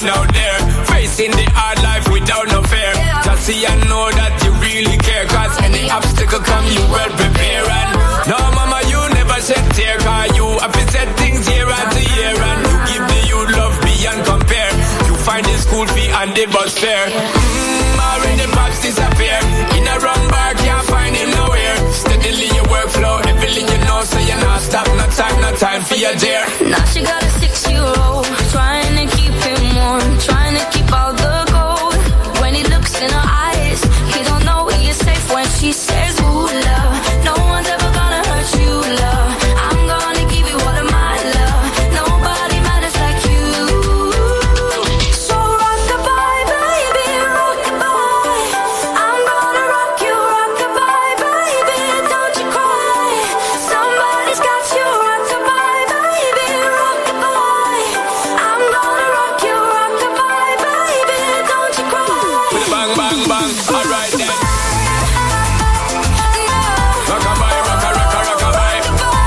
lying out there, facing the hard life without no fear. Just see and know that you really care, cause any obstacle come you well prepare. And no mama you never shed tear, cause you have to set things year after year. And you give the youth love beyond compare. You find the school fee and the bus fare. Mmm, already pops disappear. In a wrong bar can't find him nowhere. Steadily your workflow, everything you know, so you're not stop, no time, no time for your dear. Now she got a six-year-old, trying to keep him warm, trying to keep out the cold. When he looks in her eyes, he don't know he is safe when she says, ooh, love, no one's ever gonna hurt you, love. I'm gonna give you all of my love. Nobody matters like you. So rock-a-bye, baby, rock-a-bye. I'm gonna rock you, rock-a-bye, baby, don't you cry. Somebody's got you, rock-a-bye, baby, rock-a-bye. I'm gonna rock you, rock-a-bye, baby, don't you cry. With a bang, bang, bang, alright then. Rock-a-bye, rocka, rocka, rock-a-bye.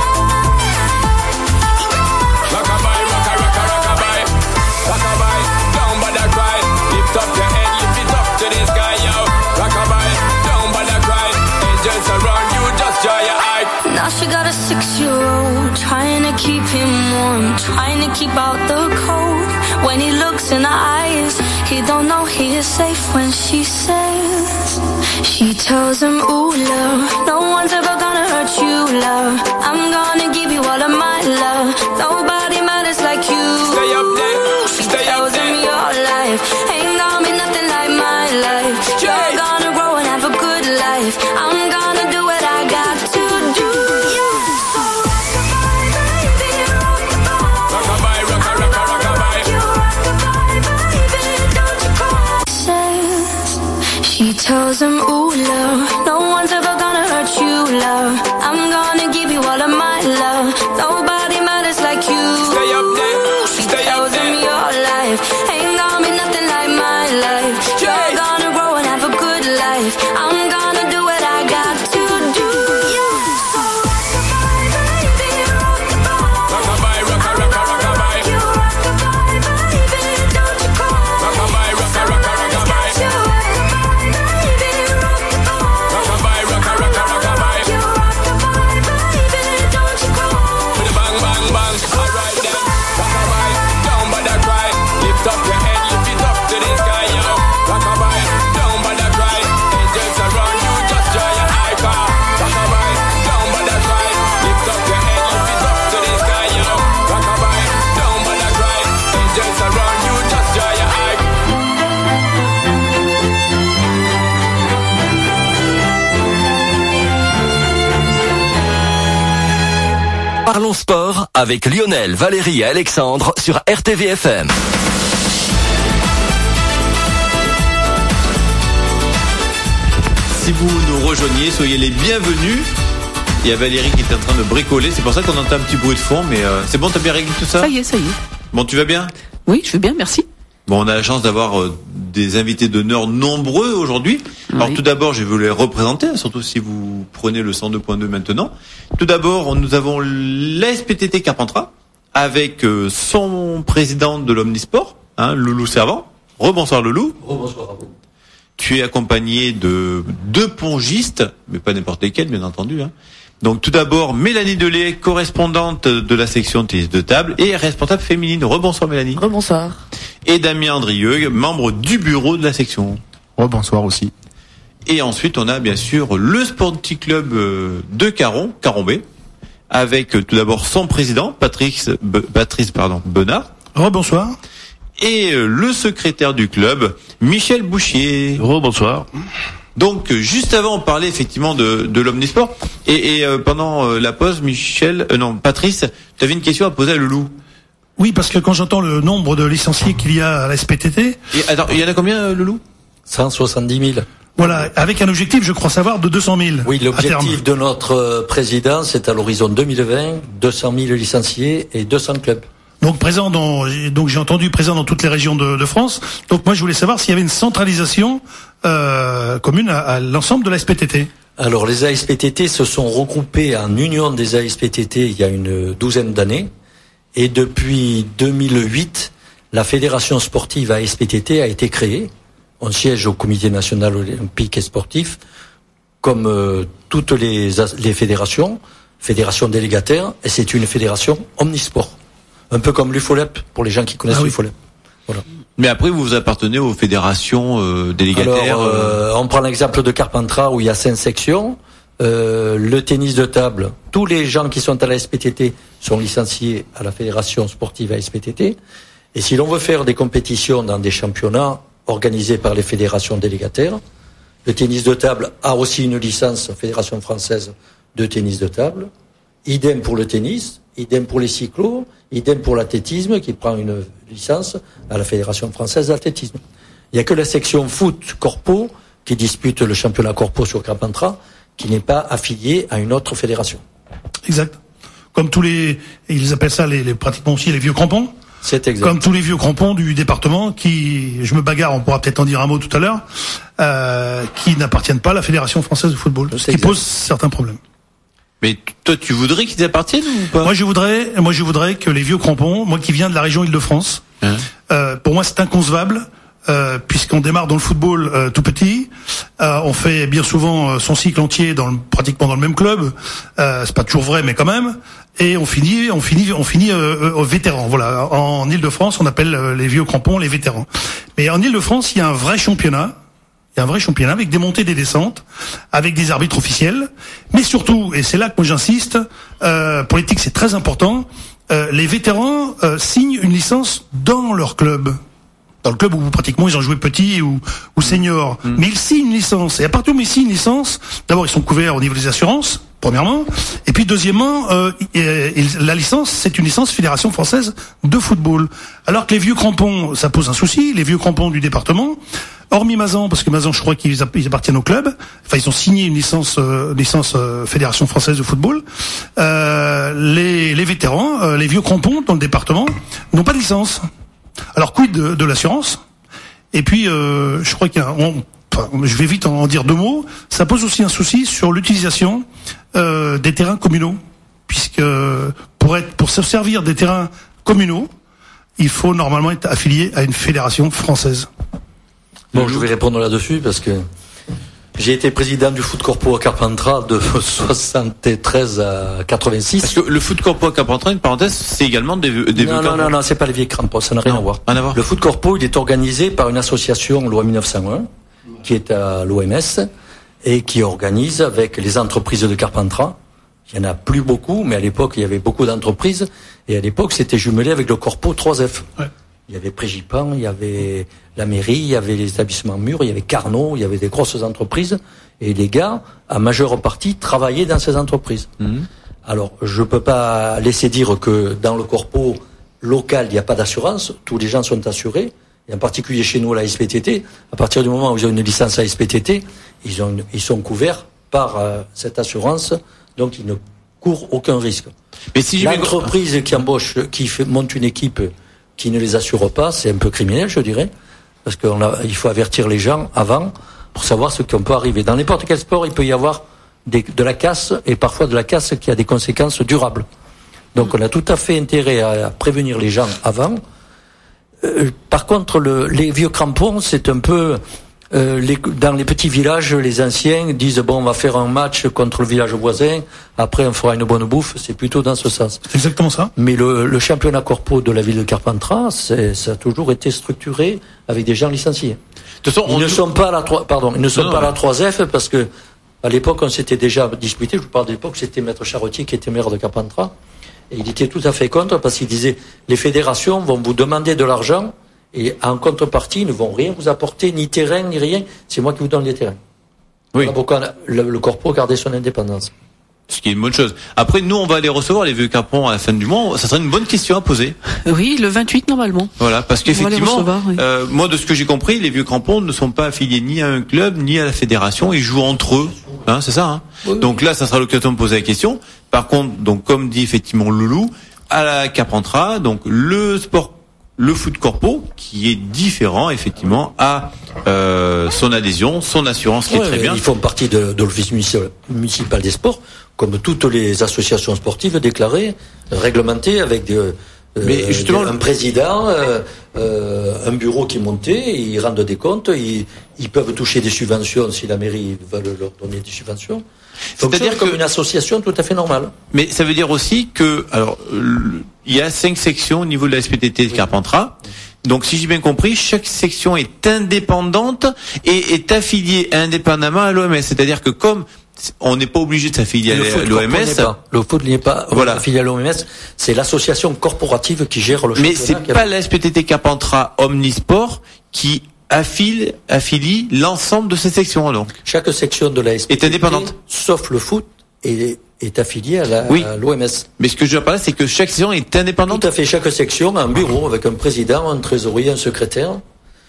Rock-a-bye, rocka, rocka, rock-a-bye. Rock-a-bye, don't bother cry. Lift up your head, lift it up to the sky, yo. Rock-a-bye, don't bother cry. Angels around you, just dry your eye. Now she got a six-year-old, trying to keep him warm, trying to keep out the cold. When he looks in her eyes, he don't know he is safe when she says, she tells him, ooh, love, no one's ever gonna hurt you, love. I'm gonna give you all of my love. Nobody matters like you. Stay up there, She stay up tells him there. your life ain't gonna be nothing like my life. You're gonna grow and have a good life. I'm gonna do what I got to do. So rock-a-bye, baby, rock-a-bye. Rock-a-bye, rocka, rocka, rock-a-bye. You rock-a-bye, baby, don't you cry. Says, she tells him, ooh, love, no one's ever gonna hurt you, love. I'm gonna give you all of my love. Nobody matters like you. Stay up there, She stay up tells him there. your life ain't gonna be nothing like my life. You're gonna grow and have a good life. I'm gonna do what I got to do. So rock-a-bye, baby, rock-a-bye. Rock-a-bye, rocka, rocka, rock-a-bye. You rock-a-bye, baby, don't you cry. Rock-a-bye, rocka, rocka, rock-a-bye. You rock-a-bye, baby, rock-a-bye. Rock-a-bye, rocka, rocka, rock-a-bye. You rock-a-bye, baby, don't you cry. With a bang, bang, bang, alright then. Rock-a-bye, don't bother cry. Lift up your head, lift it up to the sky, yo. Rock-a-bye, don't bother cry. Angels around you, just dry your eye, car. Rock-a-bye, don't bother cry. Lift up your head, lift it up to the sky, yo. Rock-a-bye, don't bother cry. Angels around you, just dry your eye. Parlons sport avec Lionel, Valérie et Alexandre sur R T V F M. Si vous nous rejoignez, soyez les bienvenus. Il y a Valérie qui est en train de bricoler, c'est pour ça qu'on entend un petit bruit de fond, mais euh, c'est bon, t'as bien réglé tout ça? Ça y est, ça y est. Bon, tu vas bien? Oui, je vais bien, merci. Bon, on a la chance d'avoir euh, des invités d'honneur nombreux aujourd'hui. Alors Oui. tout d'abord, je vais vous les représenter, surtout si vous prenez le cent deux point deux maintenant. Tout d'abord, nous avons l'A S P T T Carpentras avec euh, son président de l'Omnisport, hein, Loulou Servant. Rebonsoir Loulou. Rebonsoir à vous. Tu es accompagné de deux pongistes, mais pas n'importe lesquels, bien entendu. Hein. Donc tout d'abord, Mélanie Delay, correspondante de la section tennis de table et responsable féminine. Rebonsoir Mélanie. Rebonsoir. Et Damien Andrieux, membre du bureau de la section. Rebonsoir aussi. Et ensuite, on a bien sûr le Sporting Club euh, de Caron, Caron B, avec euh, tout d'abord son président, Patrice, Be- Patrice pardon, Benard. Rebonsoir. Et euh, le secrétaire du club, Michel Bouchier. Rebonsoir. Donc, euh, juste avant, on parlait effectivement de, de l'Omnisport. Et, et euh, pendant euh, la pause, Michel, euh, non, Patrice, tu avais une question à poser à Loulou. Oui, parce que quand j'entends le nombre de licenciés qu'il y a à la S P T T, Et attends, il y en a combien, euh, Loulou? cent soixante-dix mille. voilà, avec un objectif, je crois savoir, de deux cent mille. Oui, à terme. l'objectif de notre euh, président, c'est à l'horizon deux mille vingt, deux cent mille licenciés et deux cents clubs. Donc présent dans, donc j'ai entendu présent dans toutes les régions de, de France. Donc moi je voulais savoir s'il y avait une centralisation euh, commune à, à l'ensemble de la S P T T. Alors les A S P T T se sont regroupés en union des A S P T T il y a une douzaine d'années. Et depuis deux mille huit, la fédération sportive A S P T T a été créée. On siège au comité national olympique et sportif, comme euh, toutes les, les fédérations, fédération délégataire, et c'est une fédération omnisport. Un peu comme l'U F O L E P, pour les gens qui connaissent ah, oui. l'U F O L E P. Voilà. Mais après, vous appartenez aux fédérations euh, délégataires. Alors, euh, on prend l'exemple de Carpentras, où il y a cinq sections. Euh, le tennis de table, tous les gens qui sont à la S P T T sont licenciés à la fédération sportive A S P T T. Et si l'on veut faire des compétitions dans des championnats organisés par les fédérations délégataires, le tennis de table a aussi une licence Fédération française de tennis de table. Idem pour le tennis, idem pour les cyclos, idem pour l'athlétisme qui prend une licence à la Fédération française d'athlétisme. Il n'y a que la section foot corpo qui dispute le championnat corpo sur Carpentras qui n'est pas affilié à une autre fédération. Exact. Comme tous les, ils appellent ça les, les pratiquement aussi les vieux crampons. C'est exact. Comme tous les vieux crampons du département qui, je me bagarre, on pourra peut-être en dire un mot tout à l'heure, euh, qui n'appartiennent pas à la Fédération française de football, ce qui exact. Pose certains problèmes. Mais toi, tu voudrais qu'ils appartiennent ou pas? Moi, je voudrais, moi, je voudrais que les vieux crampons, moi qui viens de la région Île-de-France, hein euh, pour moi, c'est inconcevable. Euh, puisqu'on démarre dans le football euh, tout petit, euh, on fait bien souvent euh, son cycle entier dans le, pratiquement dans le même club. Euh, c'est pas toujours vrai, mais quand même. Et on finit, on finit, on finit euh, euh, vétérans. Voilà. En Île-de-France, on appelle euh, les vieux crampons les vétérans. Mais en Île-de-France, il y a un vrai championnat. Il y a un vrai championnat avec des montées, des descentes, avec des arbitres officiels. Mais surtout, et c'est là que moi j'insiste, euh, pour l'éthique c'est très important. Euh, les vétérans euh, signent une licence dans leur club. Dans le club où pratiquement ils ont joué petit ou, ou senior. Mmh. Mais ils signent une licence. Et à partir où ils signent une licence, d'abord ils sont couverts au niveau des assurances, premièrement. Et puis deuxièmement, euh, la licence, c'est une licence Fédération française de football. Alors que les vieux crampons, ça pose un souci, les vieux crampons du département, hormis Mazan, parce que Mazan, je crois qu'ils appartiennent au club, enfin ils ont signé une licence, euh, licence euh, Fédération française de football, euh, les, les vétérans, euh, les vieux crampons dans le département, n'ont pas de licence. Alors quid de, de l'assurance? Et puis euh, je crois qu'il y a, on, enfin, je vais vite en, en dire deux mots. Ça pose aussi un souci sur l'utilisation euh, des terrains communaux, puisque pour être pour se servir des terrains communaux, il faut normalement être affilié à une fédération française. Bon, je vais répondre là-dessus parce que j'ai été président du foot corpo à Carpentras de soixante-treize à quatre-vingt-six. Parce que le foot corpo à Carpentras, une parenthèse, c'est également des, des non, non, non, non, c'est pas les vieilles crampons, ça n'a rien à voir. Rien à voir. Le foot corpo, il est organisé par une association loi mille neuf cent un, qui est à l'O M S, et qui organise avec les entreprises de Carpentras. Il y en a plus beaucoup, mais à l'époque, il y avait beaucoup d'entreprises, et à l'époque, c'était jumelé avec le corpo trois F. Ouais. Il y avait Prégipan, il y avait la mairie, il y avait les établissements Murs, il y avait Carnot, il y avait des grosses entreprises. Et les gars, à majeure partie, travaillaient dans ces entreprises. Mmh. Alors, je peux pas laisser dire que dans le corpo local, il n'y a pas d'assurance. Tous les gens sont assurés. Et en particulier chez nous, à la S P T T, à partir du moment où ils ont une licence à S P T T, ils, ont une, ils sont couverts par euh, cette assurance. Donc, ils ne courent aucun risque. Mais si l'entreprise j'ai... qui embauche, qui fait, monte une équipe qui ne les assure pas, c'est un peu criminel, je dirais, parce qu'il faut avertir les gens avant pour savoir ce qu'on peut arriver. Dans n'importe quel sport, il peut y avoir des, de la casse, et parfois de la casse qui a des conséquences durables. Donc on a tout à fait intérêt à, à prévenir les gens avant. Euh, par contre, le, les vieux crampons, c'est un peu... Euh, les, dans les petits villages, les anciens disent bon, on va faire un match contre le village voisin, après on fera une bonne bouffe. C'est plutôt dans ce sens. C'est exactement ça. Mais le, le championnat corpo de la ville de Carpentras, c'est, ça a toujours été structuré avec des gens licenciés. De toute façon, ils on... ne sont pas à la trois, pardon, ils ne sont non, pas à la trois F parce que à l'époque on s'était déjà disputé. Je vous parle de l'époque, c'était Maître Charretier qui était maire de Carpentras et il était tout à fait contre parce qu'il disait les fédérations vont vous demander de l'argent. Et en contrepartie, ils ne vont rien vous apporter, ni terrain, ni rien. C'est moi qui vous donne les terrains. Oui. Voilà pourquoi le, le corpo gardait son indépendance. Ce qui est une bonne chose. Après, nous, on va aller recevoir les vieux crampons à la fin du mois. Ça serait une bonne question à poser. Oui, le vingt-huit normalement. Voilà, parce qu'effectivement, oui. euh, moi, de ce que j'ai compris, les vieux crampons ne sont pas affiliés ni à un club, ni à la fédération. Ils jouent entre eux. Hein, c'est ça, hein. Oui. Donc là, ça sera l'occasion de poser la question. Par contre, donc, comme dit effectivement Loulou, à la Carpentras, donc, le sport le foot corpo, qui est différent, effectivement, a euh, son adhésion, son assurance, qui ouais, est très bien. Ils font partie de, de l'Office municipal des sports, comme toutes les associations sportives déclarées, réglementées, avec des, Mais justement, un président, euh, euh, un bureau qui est monté, ils rendent des comptes, ils, ils peuvent toucher des subventions si la mairie veut leur donner des subventions. C'est-à-dire comme une association tout à fait normale. Mais ça veut dire aussi que, alors, il y a cinq sections au niveau de la S P T T de Carpentras. Donc, si j'ai bien compris, chaque section est indépendante et est affiliée indépendamment à l'O M S. C'est-à-dire que comme on n'est pas obligé de s'affilier à l'O M S. Le foot n'est pas voilà. affilié à l'O M S. C'est l'association corporative qui gère le championnat. Mais c'est pas la S P T T Carpentras Omnisport qui affile, affilie l'ensemble de ces sections, donc. Chaque section de la S P T T est indépendante. Sauf le foot est, est affiliée à la, oui. à l'O M S. Mais ce que je veux parler, c'est que chaque section est indépendante. Tout à fait. Chaque section a un bureau avec un président, un trésorier, un secrétaire.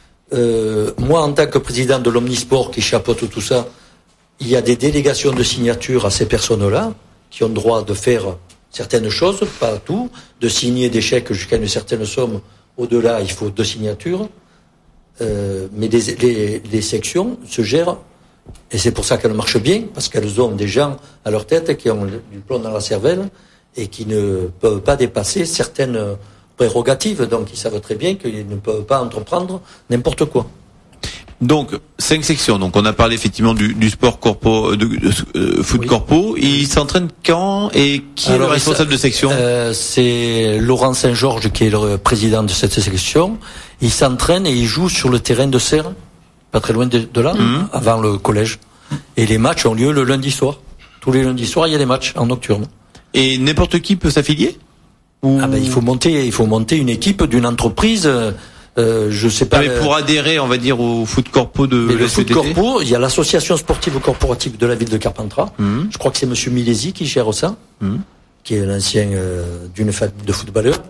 Euh, moi, en tant que président de l'Omnisport qui chapeaute tout ça, il y a des délégations de signature à ces personnes-là qui ont le droit de faire certaines choses, pas tout, de signer des chèques jusqu'à une certaine somme. Au-delà, il faut deux signatures. Euh, mais les, les, les sections se gèrent, et c'est pour ça qu'elles marchent bien, parce qu'elles ont des gens à leur tête qui ont du plomb dans la cervelle et qui ne peuvent pas dépasser certaines prérogatives. Donc ils savent très bien qu'ils ne peuvent pas entreprendre n'importe quoi. Donc cinq sections. Donc on a parlé effectivement du, du sport corpo, de, de, de foot oui. corpo. Ils s'entraînent quand et qui Alors, est le responsable ça, de section euh, C'est Laurent Saint-Georges qui est le président de cette section. Il s'entraîne et il joue sur le terrain de Serre, pas très loin de, de là, mmh. avant le collège. Et les matchs ont lieu le lundi soir. Tous les lundis soirs, il y a des matchs en nocturne. Et n'importe qui peut s'affilier Ou... Ah ben il faut monter, il faut monter une équipe d'une entreprise. Euh, je sais pas. Ah, mais pour adhérer, on va dire, au foot corpo de mais la le S P T T. foot corpo, il y a l'association sportive corporative de la ville de Carpentras. Mmh. Je crois que c'est Monsieur Milesi qui gère ça, mmh. qui est l'ancien euh, d'une famille de footballeurs.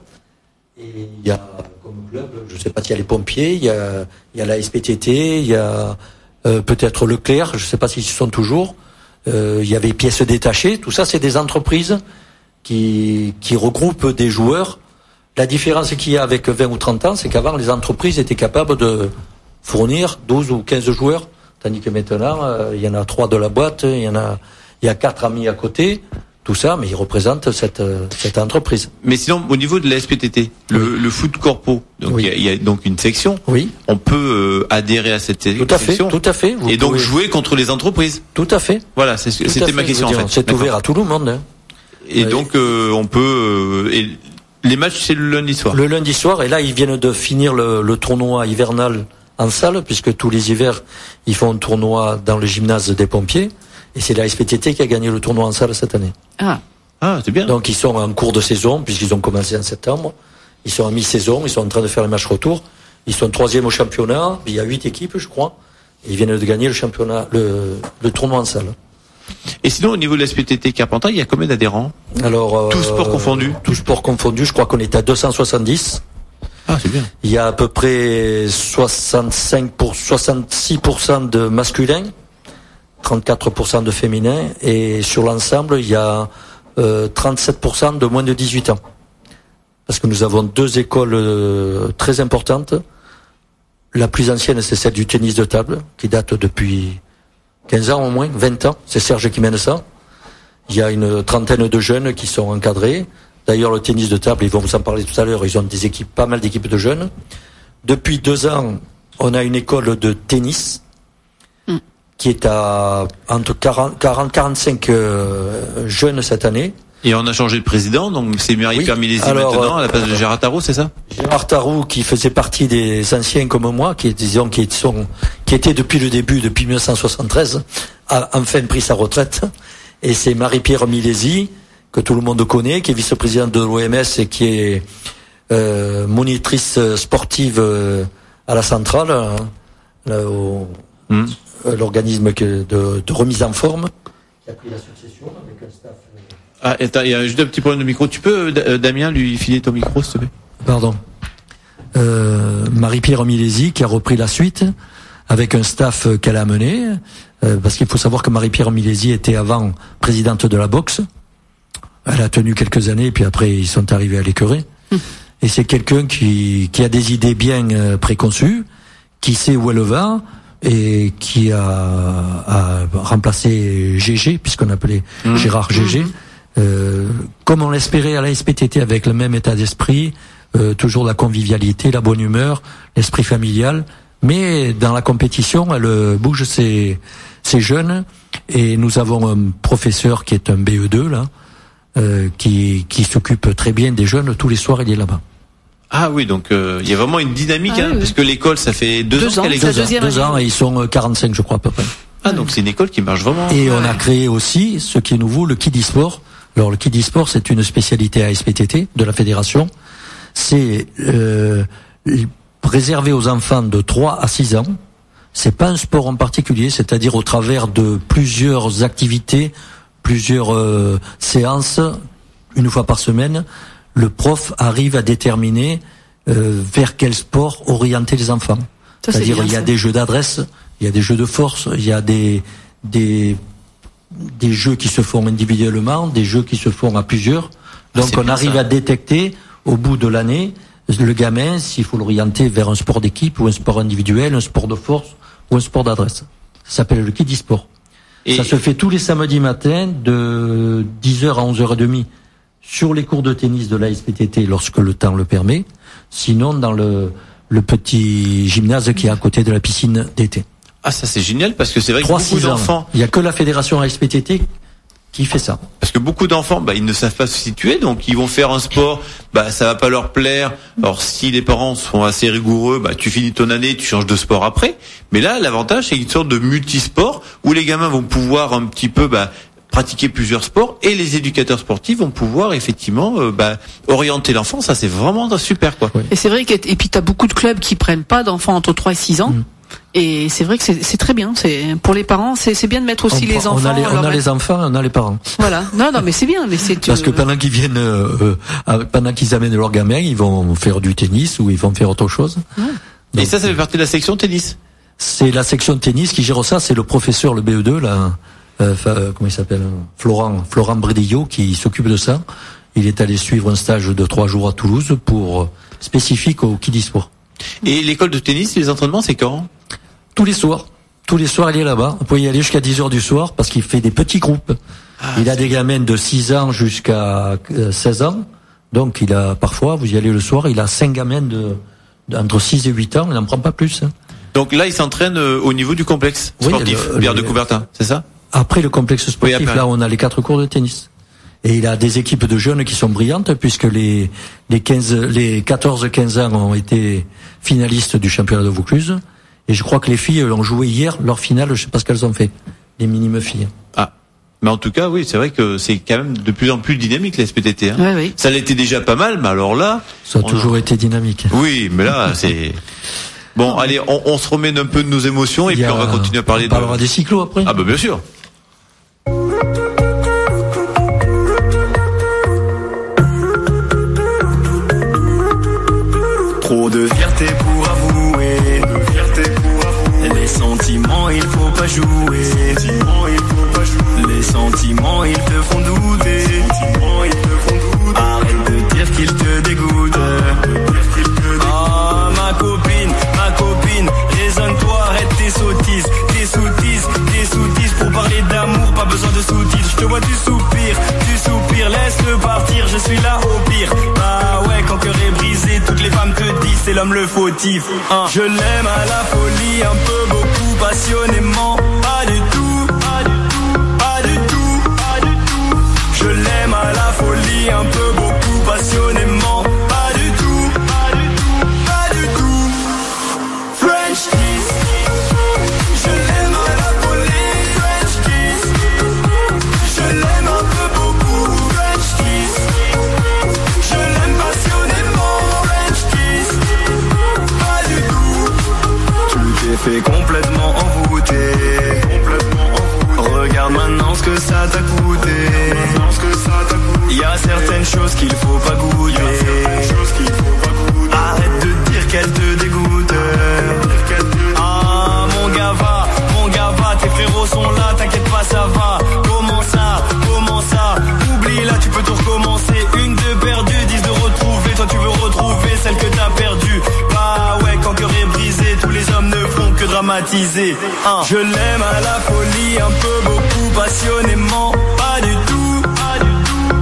Et il y a comme club, je sais pas s'il y a les pompiers, il y a il y a la S P T T, il y a euh, peut-être Leclerc, je sais pas s'ils y sont toujours. Euh, il y avait pièces détachées. Tout ça, c'est des entreprises qui qui regroupent des joueurs. La différence qu'il y a avec vingt ou trente ans, c'est qu'avant, les entreprises étaient capables de fournir douze ou quinze joueurs, tandis que maintenant, euh, il y en a trois de la boîte, il y en a, il y a quatre amis à côté, tout ça, mais ils représentent cette, cette entreprise. Mais sinon, au niveau de la S P T T, le, oui. le foot corpo, donc oui. il, y a, il y a donc une section. Oui. On peut euh, adhérer à cette tout à section. Fait, tout à fait. Vous et donc pouvez... jouer contre les entreprises. Tout à fait. Voilà, c'est, c'était ma question en fait. C'est ouvert à tout le monde. Hein. Et oui. donc euh, on peut. Euh, et, les matchs, c'est le lundi soir. Le lundi soir, et là, ils viennent de finir le, le tournoi hivernal en salle, puisque tous les hivers, ils font un tournoi dans le gymnase des pompiers, et c'est la S P T T qui a gagné le tournoi en salle cette année. Ah, ah c'est bien. Donc, ils sont en cours de saison, puisqu'ils ont commencé en septembre. Ils sont en mi-saison, ils sont en train de faire les matchs retour. Ils sont troisième au championnat, il y a huit équipes, je crois. Et ils viennent de gagner le championnat, le, le tournoi en salle. Et sinon, au niveau de la S P T T Carpentras, il y a combien d'adhérents? Alors, tous sports confondus. Tous sports confondus, je crois qu'on est à deux cent soixante-dix. Ah, c'est bien. Il y a à peu près soixante-cinq pour soixante-six pour cent de masculins, trente-quatre pour cent de féminins, et sur l'ensemble, il y a euh, trente-sept pour cent de moins de dix-huit ans. Parce que nous avons deux écoles euh, très importantes. La plus ancienne, c'est celle du tennis de table, qui date depuis quinze ans au moins, vingt ans, c'est Serge qui mène ça. Il y a une trentaine de jeunes qui sont encadrés. D'ailleurs, le tennis de table, ils vont vous en parler tout à l'heure, ils ont des équipes, pas mal d'équipes de jeunes. Depuis deux ans, on a une école de tennis mm. qui est à entre quarante, quarante, quarante-cinq euh, jeunes cette année. Et on a changé de président, donc c'est Marie-Pierre oui. Milesi maintenant, à la place de Gérard Tarou, c'est ça? Gérard Tarou, qui faisait partie des anciens comme moi, qui, disons, qui, sont, qui étaient depuis le début, depuis mille neuf cent soixante-treize, a enfin pris sa retraite. Et c'est Marie-Pierre Milesi, que tout le monde connaît, qui est vice-présidente de l'O M S et qui est euh, monitrice sportive euh, à la centrale, hein, là, au, mmh. euh, l'organisme de, de remise en forme, qui a pris la succession avec un staff... Ah, attends, il y a juste un petit problème de micro. Tu peux, Damien, lui filer ton micro, s'il te plaît? Pardon. Euh, Marie-Pierre Milesi qui a repris la suite avec un staff qu'elle a amené, euh, parce qu'il faut savoir que Marie-Pierre Milesi était avant présidente de la boxe. Elle a tenu quelques années, puis après ils sont arrivés à l'écœurer. Mmh. Et c'est quelqu'un qui, qui a des idées bien euh, préconçues, qui sait où elle va, et qui a, a remplacé G G, puisqu'on appelait mmh. Gérard G G. Mmh. euh, comme on l'espérait à la S P T T, avec le même état d'esprit, euh, toujours la convivialité, la bonne humeur, l'esprit familial. Mais dans la compétition, elle euh, bouge ses, ses jeunes. Et nous avons un professeur qui est un B E deux là, euh, qui, qui s'occupe très bien des jeunes. Tous les soirs, il est là-bas. Ah oui, donc il euh, y a vraiment une dynamique, ah, hein, oui, parce oui. que l'école, ça fait deux, deux ans, ans qu'elle c'est existe. la Deux ans, et ils sont quarante-cinq, je crois, à peu près. Ah, donc c'est une école qui marche vraiment. Et ouais. on a créé aussi, ce qui est nouveau, le Kids Sport. Alors le Kids Sport, c'est une spécialité à S P T T de la fédération. C'est euh, réservé aux enfants de trois à six ans. C'est pas un sport en particulier, c'est-à-dire au travers de plusieurs activités, plusieurs euh, séances, une fois par semaine, le prof arrive à déterminer euh, vers quel sport orienter les enfants. Ça, C'est-à-dire bien, il y a ça. des jeux d'adresse, il y a des jeux de force, il y a des des des jeux qui se font individuellement, des jeux qui se font à plusieurs. Donc c'est on bien arrive ça. à détecter au bout de l'année le gamin s'il faut l'orienter vers un sport d'équipe ou un sport individuel, un sport de force ou un sport d'adresse. Ça s'appelle le Kids Sport. Et Ça se fait tous les samedis matins de dix heures à onze heures trente sur les cours de tennis de la S P T T lorsque le temps le permet. Sinon dans le le petit gymnase qui est à côté de la piscine d'été. ah, ça c'est génial parce que c'est vrai que trois beaucoup six ans. d'enfants, Il y a que la fédération S P T T qui fait ça. parce que beaucoup d'enfants, bah, ils ne savent pas se situer, donc ils vont faire un sport, bah, ça va pas leur plaire. Alors si les parents sont assez rigoureux, bah, tu finis ton année, tu changes de sport après. Mais là, l'avantage, c'est une sorte de multisport où les gamins vont pouvoir un petit peu, bah, pratiquer plusieurs sports et les éducateurs sportifs vont pouvoir effectivement, euh, bah, orienter l'enfant. Ça, c'est vraiment super, quoi. Oui. Et c'est vrai que, et puis t'as beaucoup de clubs qui prennent pas d'enfants entre trois et six ans. Mm. Et c'est vrai que c'est, c'est très bien. C'est, pour les parents, c'est, c'est bien de mettre aussi on, les prend- enfants. on a les, on leur a mettre- les enfants, on a les parents. Voilà. Non, non, mais c'est bien, mais c'est, Parce que pendant qu'ils viennent, euh, euh, pendant qu'ils amènent leurs gamins, ils vont faire du tennis ou ils vont faire autre chose. Ouais. Et Donc, ça, ça fait partie de la section tennis. c'est la section de tennis qui gère ça. C'est le professeur, le B E deux, là, euh, euh, comment il s'appelle, Florent, Florent Bredillo, qui s'occupe de ça. Il est allé suivre un stage de trois jours à Toulouse pour euh, spécifique au Kids Sport. Et l'école de tennis, les entraînements, c'est quand? Tous les soirs. Tous les soirs, il est là-bas. Vous pouvez y aller jusqu'à dix heures du soir parce qu'il fait des petits groupes. Ah, il a des gamins de six ans jusqu'à euh, seize ans. Donc, il a, parfois, vous y allez le soir, il a cinq gamins de, d'entre six et huit ans. Il n'en prend pas plus. Hein. Donc là, ils s'entraînent euh, au niveau du complexe Oui, sportif, le- Bière de le- Coubertin, c'est ça? Après le complexe sportif, Oui, après. là, on a les quatre cours de tennis. Et il a des équipes de jeunes qui sont brillantes puisque les, les quinze, les quatorze quinze ans ont été finalistes du championnat de Vaucluse. Et je crois que les filles ont joué hier leur finale, je sais pas ce qu'elles ont fait. Les minimes filles. Ah. Mais en tout cas, oui, c'est vrai que c'est quand même de plus en plus dynamique, la S P T T. Hein. Ouais, oui. Ça l'était déjà pas mal, mais alors là... Ça a on toujours été dynamique. Oui, mais là, c'est... Bon, allez, on, on se remet un peu de nos émotions et Il y puis a- on va continuer à parler on de... parlera des cyclos après. Ah bah bien sûr. Trop de fierté pour avouer, de fierté pour avouer. Les sentiments, il faut pas jouer. Les sentiments, il faut pas jouer. Les sentiments, ils te font douter. Les sentiments, ils te font douter. Arrête de dire qu'ils te dégoûtent. Ah, ma copine, ma copine, raisonne-toi, arrête tes sottises, tes sottises, tes sottises. Pour parler d'amour, pas besoin de sous-titres. Je te vois, tu soupires, tu soupires, laisse-le partir, je suis là au pire. Ah ouais, quand cœur est brisé, toutes les femmes te disent c'est l'homme le fautif. Hein. Je l'aime à la folie, un peu, beaucoup, passionnément. Pas du tout, pas du tout, pas du tout, pas du tout. Je l'aime à la folie, un peu, beaucoup, passionnément. Pas du tout, pas du tout, pas du tout. French kiss. Je l'aime à la folie, French kiss. Je l'aime un peu beaucoup, French kiss. Je l'aime passionnément, French kiss. Pas du tout. Tu t'es fait complètement envoûter. Complètement envoûter. Regarde maintenant ce que ça t'a coûté. Y a certaines choses qu'il faut pas goûter. Arrête de dire qu'elles te dégoûtent. Ah mon gars va, mon gars va, tes frérots sont là, t'inquiète pas ça va. Comment ça, comment ça? Oublie là, tu peux tout recommencer. Une de perdue, dix de retrouver. Toi tu veux retrouver celle que t'as perdue. Bah ouais, quand cœur est brisé, tous les hommes ne font que dramatiser. Hein. Je l'aime à la folie, un peu, beaucoup, passionnément. Pas du tout, pas du tout,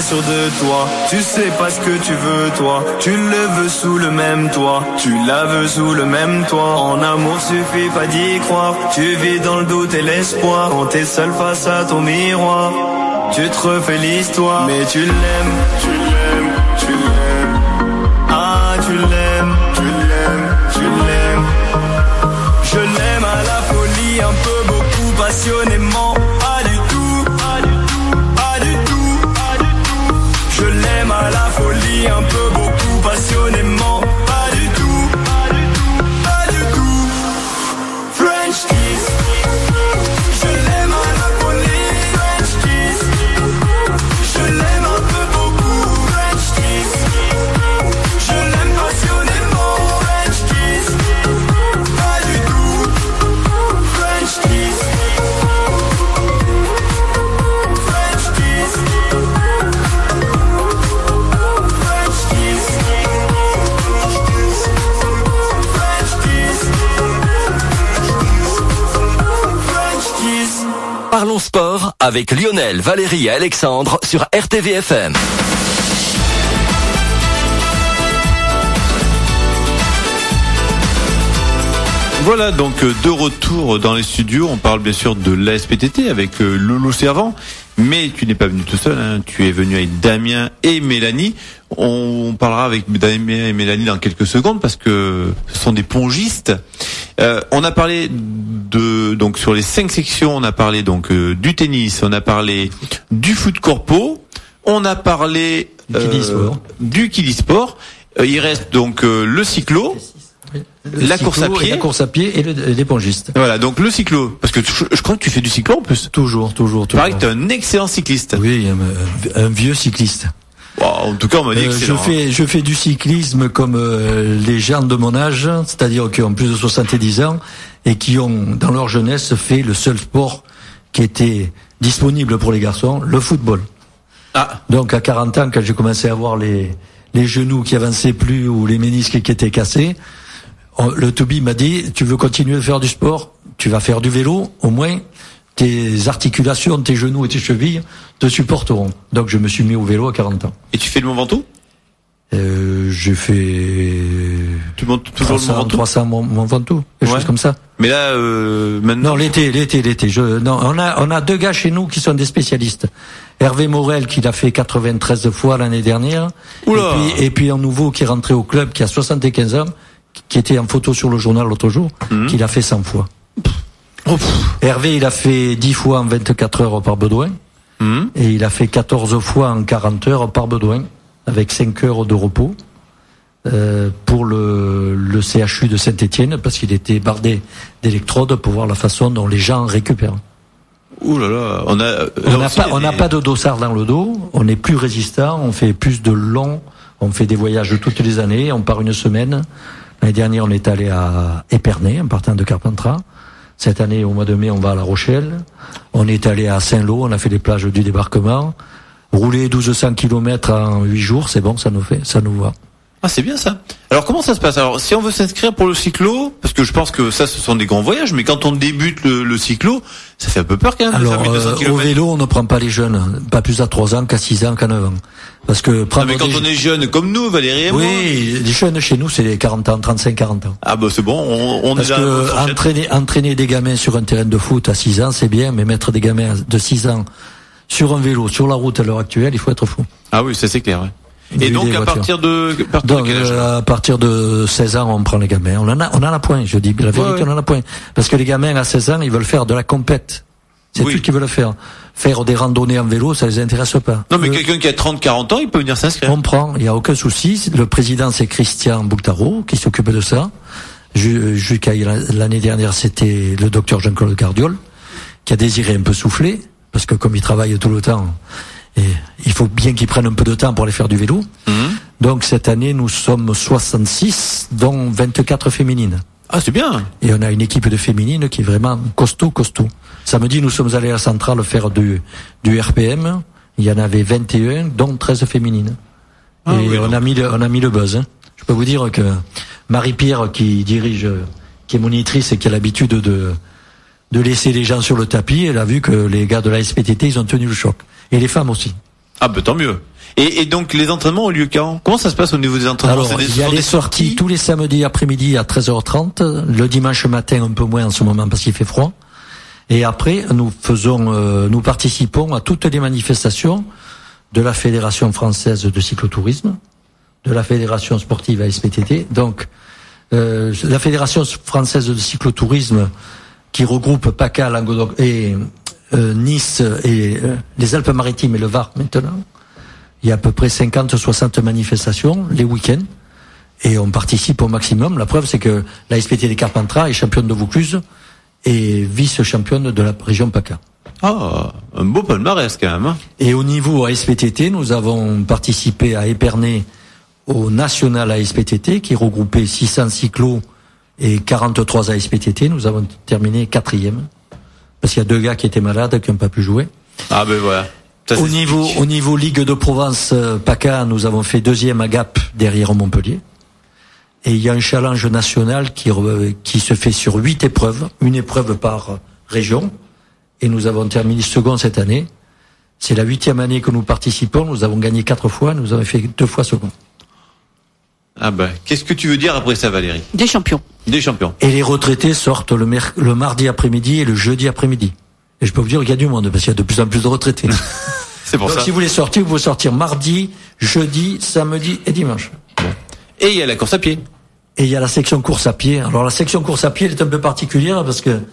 sûr de toi. Tu sais pas ce que tu veux toi. Tu le veux sous le même toit. Tu la veux sous le même toit. En amour suffit pas d'y croire. Tu vis dans le doute et l'espoir. Quand t'es seul face à ton miroir, tu te refais l'histoire. Mais tu l'aimes, tu l'aimes, tu l'aimes. Ah tu l'aimes, tu l'aimes, tu l'aimes. Je l'aime à la folie, un peu, beaucoup, passionnément. Pas du tout, pas du tout, pas du tout, pas du tout. Je l'aime à la folie, un peu, beaucoup, passionnément. Pas du tout, pas du tout, pas du tout. French kiss. Je l'aime à la folie, French kiss. Je l'aime un peu, beaucoup, French kiss. Je l'aime passionnément, French kiss. Pas du tout, French kiss. French kiss. French kiss. French kiss. French kiss. Parlons sport avec Lionel, Valérie et Alexandre sur R T V F M. Voilà donc euh, de retour dans les studios. On parle bien sûr de l'A S P T T avec euh, Lolo Servant. Mais tu n'es pas venu tout seul, hein. Tu es venu avec Damien et Mélanie. On parlera avec Damien et Mélanie dans quelques secondes parce que ce sont des pongistes. Euh, on a parlé de donc sur les cinq sections, on a parlé donc euh, du tennis, on a parlé du foot corpo, on a parlé euh, du Kilisport. Euh, il reste donc euh, le cyclo. Le la cyclo course à pied, la course à pied et le, les pongistes. Voilà, donc le cyclo, parce que je, je crois que tu fais du cyclo en plus. Toujours, toujours, toujours. Pareil que t'es un excellent cycliste. Oui, un, un vieux cycliste. Wow, en tout cas, on m'a dit euh, excellent. Je fais, je fais du cyclisme comme euh, les gens de mon âge, c'est-à-dire qui ont plus de soixante-dix ans et qui ont, dans leur jeunesse, fait le seul sport qui était disponible pour les garçons, le football. Ah. Donc à quarante ans, quand j'ai commencé à avoir les les genoux qui avançaient plus ou les ménisques qui étaient cassés, le Toby m'a dit, tu veux continuer de faire du sport, tu vas faire du vélo, au moins tes articulations, tes genoux et tes chevilles te supporteront. Donc je me suis mis au vélo à quarante ans. Et tu fais le Mont Ventoux ? euh, J'ai fait... Tu montes toujours le Mont Ventoux ? trois cents Mont, Mont Ventoux, des ouais. choses comme ça. Mais là, euh, maintenant... Non, l'été, l'été, l'été. Je, non, on a, on a deux gars chez nous qui sont des spécialistes. Hervé Morel, qui l'a fait quatre-vingt-treize fois l'année dernière. Oula. Et puis, et puis un nouveau qui est rentré au club, qui a soixante-quinze ans, qui était en photo sur le journal l'autre jour, mmh. qui l'a fait cent fois. Oh. Hervé, il a fait dix fois en vingt-quatre heures par Bedouin, mmh. et il a fait quatorze fois en quarante heures par Bedouin, avec cinq heures de repos, euh, pour le, le C H U de Saint-Étienne, parce qu'il était bardé d'électrodes pour voir la façon dont les gens récupèrent. Ouh là là, on a, on n'a pas, on n'a pas de dossard dans le dos, on est plus résistant, on fait plus de longs, on fait des voyages toutes les années, on part une semaine. L'année dernière, on est allé à Épernay, en partant de Carpentras. Cette année, au mois de mai, on va à La Rochelle. On est allé à Saint-Lô, on a fait les plages du débarquement. Rouler douze cents kilomètres en huit jours, c'est bon, ça nous fait, ça nous va. Ah, c'est bien ça. Alors comment ça se passe ? Alors si on veut s'inscrire pour le cyclo, parce que je pense que ça, ce sont des grands voyages, mais quand on débute le, le cyclo, ça fait un peu peur quand même. Alors euh, au vélo, on ne prend pas les jeunes, pas plus à trois ans qu'à six ans qu'à neuf ans. Parce que prendre non, mais quand des... on est jeune comme nous, Valérie et moi. Oui, les jeunes chez nous, c'est les quarante ans, trente-cinq quarante ans. Ah bah c'est bon, on, on Parce est là. que entraîner, entraîner des gamins sur un terrain de foot à six ans, c'est bien, mais mettre des gamins de six ans sur un vélo, sur la route à l'heure actuelle, il faut être fou. Ah oui, ça c'est clair, ouais. Et donc à partir de, à partir donc, de quel âge ? euh, à partir de seize ans, on prend les gamins. On en a, on en a point. Je dis la vérité, ouais, ouais. on en a point. Parce que les gamins à seize ans, ils veulent faire de la compète. C'est oui. tout ce qu'ils veulent faire. Faire des randonnées en vélo, ça les intéresse pas. Non, mais euh, quelqu'un qui a trente quarante ans, il peut venir s'inscrire. On prend, il y a aucun souci. Le président, c'est Christian Bouctaro, qui s'occupe de ça. Jusqu'à l'année dernière, c'était le docteur Jean-Claude Gardiol, qui a désiré un peu souffler, parce que comme il travaille tout le temps, et il faut bien qu'ils prennent un peu de temps pour aller faire du vélo. Mmh. Donc cette année, nous sommes soixante-six, dont vingt-quatre féminines. Ah, c'est bien. Et on a une équipe de féminines qui est vraiment costaud, costaud. Samedi, nous sommes allés à la centrale faire du, du R P M. Il y en avait vingt et un, dont treize féminines. Ah, et oui, on, a mis le, on a mis le buzz. Hein. Je peux vous dire que Marie-Pierre, qui dirige, qui est monitrice et qui a l'habitude de, de laisser les gens sur le tapis, elle a vu que les gars de la S P T T, ils ont tenu le choc. Et les femmes aussi. Ah bah tant mieux. Et, et donc les entraînements ont lieu quand? Comment ça se passe au niveau des entraînements? Alors, des, il y a les sorties, sorties tous les samedis après-midi à treize heures trente, le dimanche matin un peu moins en ce moment parce qu'il fait froid. Et après, nous faisons, euh, nous participons à toutes les manifestations de la Fédération française de cyclotourisme, de la Fédération sportive A S P T T. Donc, euh, la Fédération française de cyclotourisme qui regroupe PACA, Languedoc et euh, Nice et euh, les Alpes-Maritimes et le Var maintenant. Il y a à peu près cinquante à soixante manifestations les week-ends et on participe au maximum. La preuve, c'est que la S P T T Carpentras est championne de Vaucluse et vice-championne de la région PACA. Ah, un beau palmarès quand même. Hein. Et au niveau A S P T T, nous avons participé à Épernay au national A S P T T qui regroupait six cents cyclos et quarante-trois A S P T T. Nous avons terminé quatrième parce qu'il y a deux gars qui étaient malades qui n'ont pas pu jouer. Ah ben voilà. Ça, au niveau, au niveau Ligue de Provence euh, PACA, nous avons fait deuxième à Gap derrière Montpellier. Et il y a un challenge national qui, euh, qui se fait sur huit épreuves, une épreuve par région. Et nous avons terminé second cette année. C'est la huitième année que nous participons. Nous avons gagné quatre fois. Nous avons fait deux fois second. Ah ben, qu'est-ce que tu veux dire après ça, Valérie? Des champions. Des champions. Et les retraités sortent le, mer- le mardi après-midi et le jeudi après-midi. Et je peux vous dire qu'il y a du monde, parce qu'il y a de plus en plus de retraités. C'est pour Donc, ça. si vous voulez sortir, vous pouvez sortir mardi, jeudi, samedi et dimanche. Bon. Et il y a la course à pied. Et il y a la section course à pied. Alors, la section course à pied, elle est un peu particulière parce que,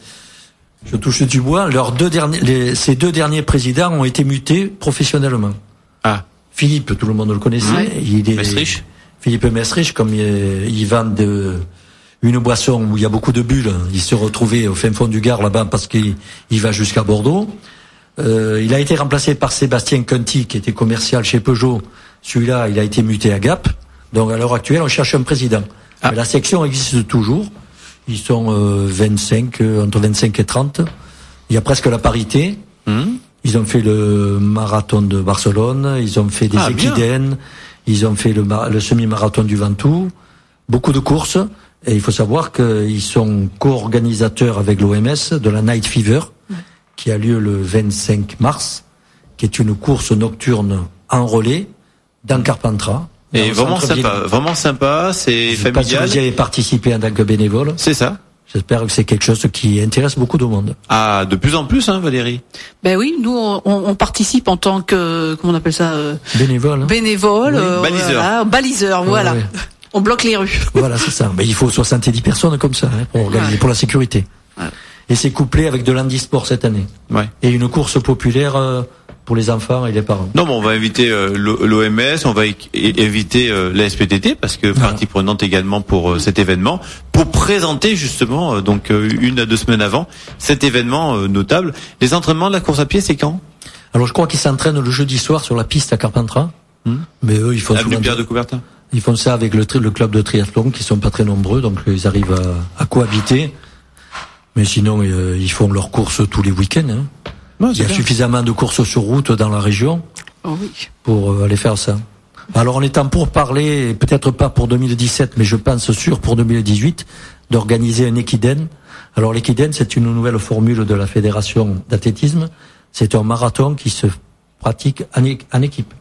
je touche du bois, leurs deux derniers, les, ces deux derniers présidents ont été mutés professionnellement. Ah. Philippe, tout le monde le connaissait. Ouais. Il est, Mesrich. Philippe Mesrich, comme il, il vend de, une boisson où il y a beaucoup de bulles. Il se retrouvait au fin fond du Gard là-bas parce qu'il il va jusqu'à Bordeaux. Euh, il a été remplacé par Sébastien Conti qui était commercial chez Peugeot. Celui-là, il a été muté à Gap. Donc à l'heure actuelle, on cherche un président. Ah. La section existe toujours. Ils sont euh, vingt-cinq, euh, entre vingt-cinq et trente. Il y a presque la parité. Mmh. Ils ont fait le marathon de Barcelone. Ils ont fait des ah, équidènes. Ils ont fait le, le semi-marathon du Ventoux. Beaucoup de courses. Et il faut savoir qu'ils sont co-organisateurs avec l'O M S de la Night Fever, mmh. qui a lieu le vingt-cinq mars, qui est une course nocturne en relais dans Carpentras. Et vraiment sympa, vraiment sympa, c'est familial. Parce que vous y avez participé en tant que bénévole. C'est ça. J'espère que c'est quelque chose qui intéresse beaucoup de monde. Ah, de plus en plus, hein, Valérie. Ben oui, nous on, on participe en tant que, comment on appelle ça, euh, bénévole. Hein. Bénévole, oui. euh, baliseur. Voilà, baliseur, voilà. Ouais, ouais. On bloque les rues. Voilà, c'est ça. Mais il faut soixante-dix personnes comme ça hein, pour organiser, ouais. pour la sécurité. Ouais. Et c'est couplé avec de l'handisport cette année. Ouais. Et une course populaire euh, pour les enfants et les parents. Non, mais on va inviter euh, l'O M S, on va é- éviter euh, la S P T T parce que voilà. Partie prenante également pour euh, cet événement, pour présenter justement euh, donc euh, une à deux semaines avant cet événement euh, notable. Les entraînements de la course à pied, c'est quand? Alors je crois qu'ils s'entraînent le jeudi soir sur la piste à Carpentras. Hum. Mais eux, ils font Avenue Pierre de Coubertin. Ils font ça avec le, tri- le club de triathlon qui sont pas très nombreux, donc ils arrivent à, à cohabiter. Mais sinon, euh, ils font leurs courses tous les week-ends. Hein. Ouais, Il y a bien. suffisamment de courses sur route dans la région oh oui. pour euh, aller faire ça. Alors on est en pour parler, peut-être pas pour deux mille dix-sept, mais je pense sûr pour deux mille dix-huit, d'organiser un équidène. Alors l'équidène, c'est une nouvelle formule de la fédération d'athlétisme. C'est un marathon qui se pratique en, é- en équipe.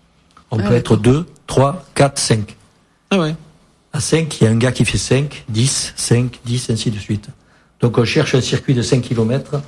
On ah, peut être deux, trois, quatre, cinq. Ah ouais. À cinq, il y a un gars qui fait cinq, dix, cinq, dix, ainsi de suite. Donc on cherche un circuit de cinq kilomètres.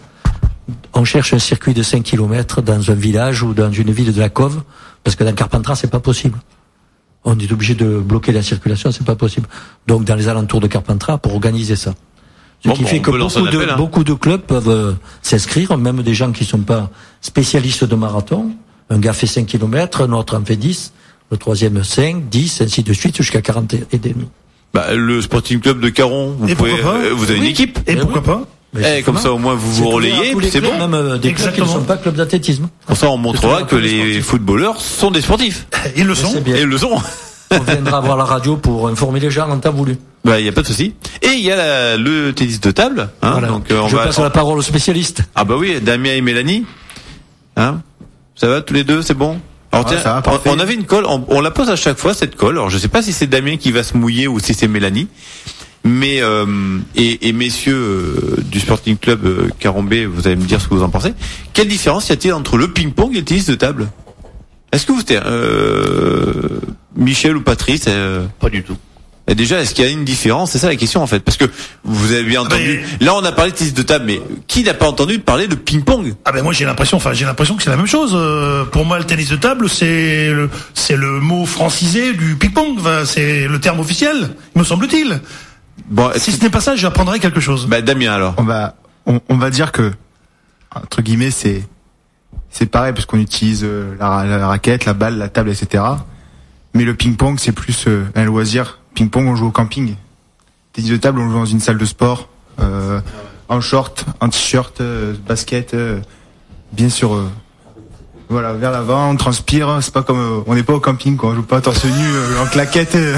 On cherche un circuit de cinq kilomètres dans un village ou dans une ville de la Cove, parce que dans Carpentras, c'est pas possible. On est obligé de bloquer la circulation, c'est pas possible. Donc dans les alentours de Carpentras, pour organiser ça. Ce bon, qui bon, fait que beaucoup, appel, de, hein. beaucoup de clubs peuvent euh, s'inscrire, même des gens qui sont pas spécialistes de marathon. Un gars fait cinq kilomètres, un autre en fait dix, le troisième cinq, dix, ainsi de suite, jusqu'à quarante et demi. Bah, le Sporting Club de Caron, vous et pouvez, euh, vous avez oui. une équipe. Et, et pourquoi pas? Eh, comme ça, au moins, vous vous relayez, puis c'est clubs, bon. Même euh, des clubs qui ne sont pas clubs d'athlétisme. Comme ça, on montrera que les footballeurs sont des sportifs. Ils le sont. Et ils le sont. On viendra voir la radio pour informer les gens en temps voulu. Bah, il y a pas de souci. Et il y a la, le tennis de table, hein. Voilà. Donc, euh, on Je va. passe la parole aux spécialistes. Ah bah oui, Damien et Mélanie. Hein? Ça va tous les deux, c'est bon? Alors ah, tiens, ça va, on, on avait une colle, on, on la pose à chaque fois cette colle. Alors je sais pas si c'est Damien qui va se mouiller ou si c'est Mélanie. Mais euh, et, et messieurs euh, du Sporting Club euh, Caron-B, vous allez me dire ce que vous en pensez. Quelle différence y a-t-il entre le ping-pong et le tennis de table? Est-ce que vous êtes euh, Michel ou Patrice euh, Pas du tout. Et déjà, est-ce qu'il y a une différence? C'est ça la question en fait, parce que vous avez bien entendu. Mais... Là, on a parlé de tennis de table, mais qui n'a pas entendu parler de ping-pong? Ah ben moi j'ai l'impression, enfin j'ai l'impression que c'est la même chose. Euh, pour moi, le tennis de table, c'est le, c'est le mot francisé du ping-pong. Enfin, c'est le terme officiel, me semble-t-il. Bon, si ce n'est pas ça, j'apprendrai quelque chose. Bah Damien alors. On va, on, on va dire que entre guillemets, c'est c'est pareil parce qu'on utilise euh, la, la raquette, la balle, la table, et cetera. Mais le ping-pong, c'est plus euh, un loisir. Ping-pong, on joue au camping. Tennis de table, on joue dans une salle de sport, euh, en short, en t-shirt, euh, basket, euh, bien sûr. Euh, voilà, vers l'avant, on transpire. C'est pas comme, euh, on n'est pas au camping, quoi. On joue pas torse nu, euh, en claquette. Euh.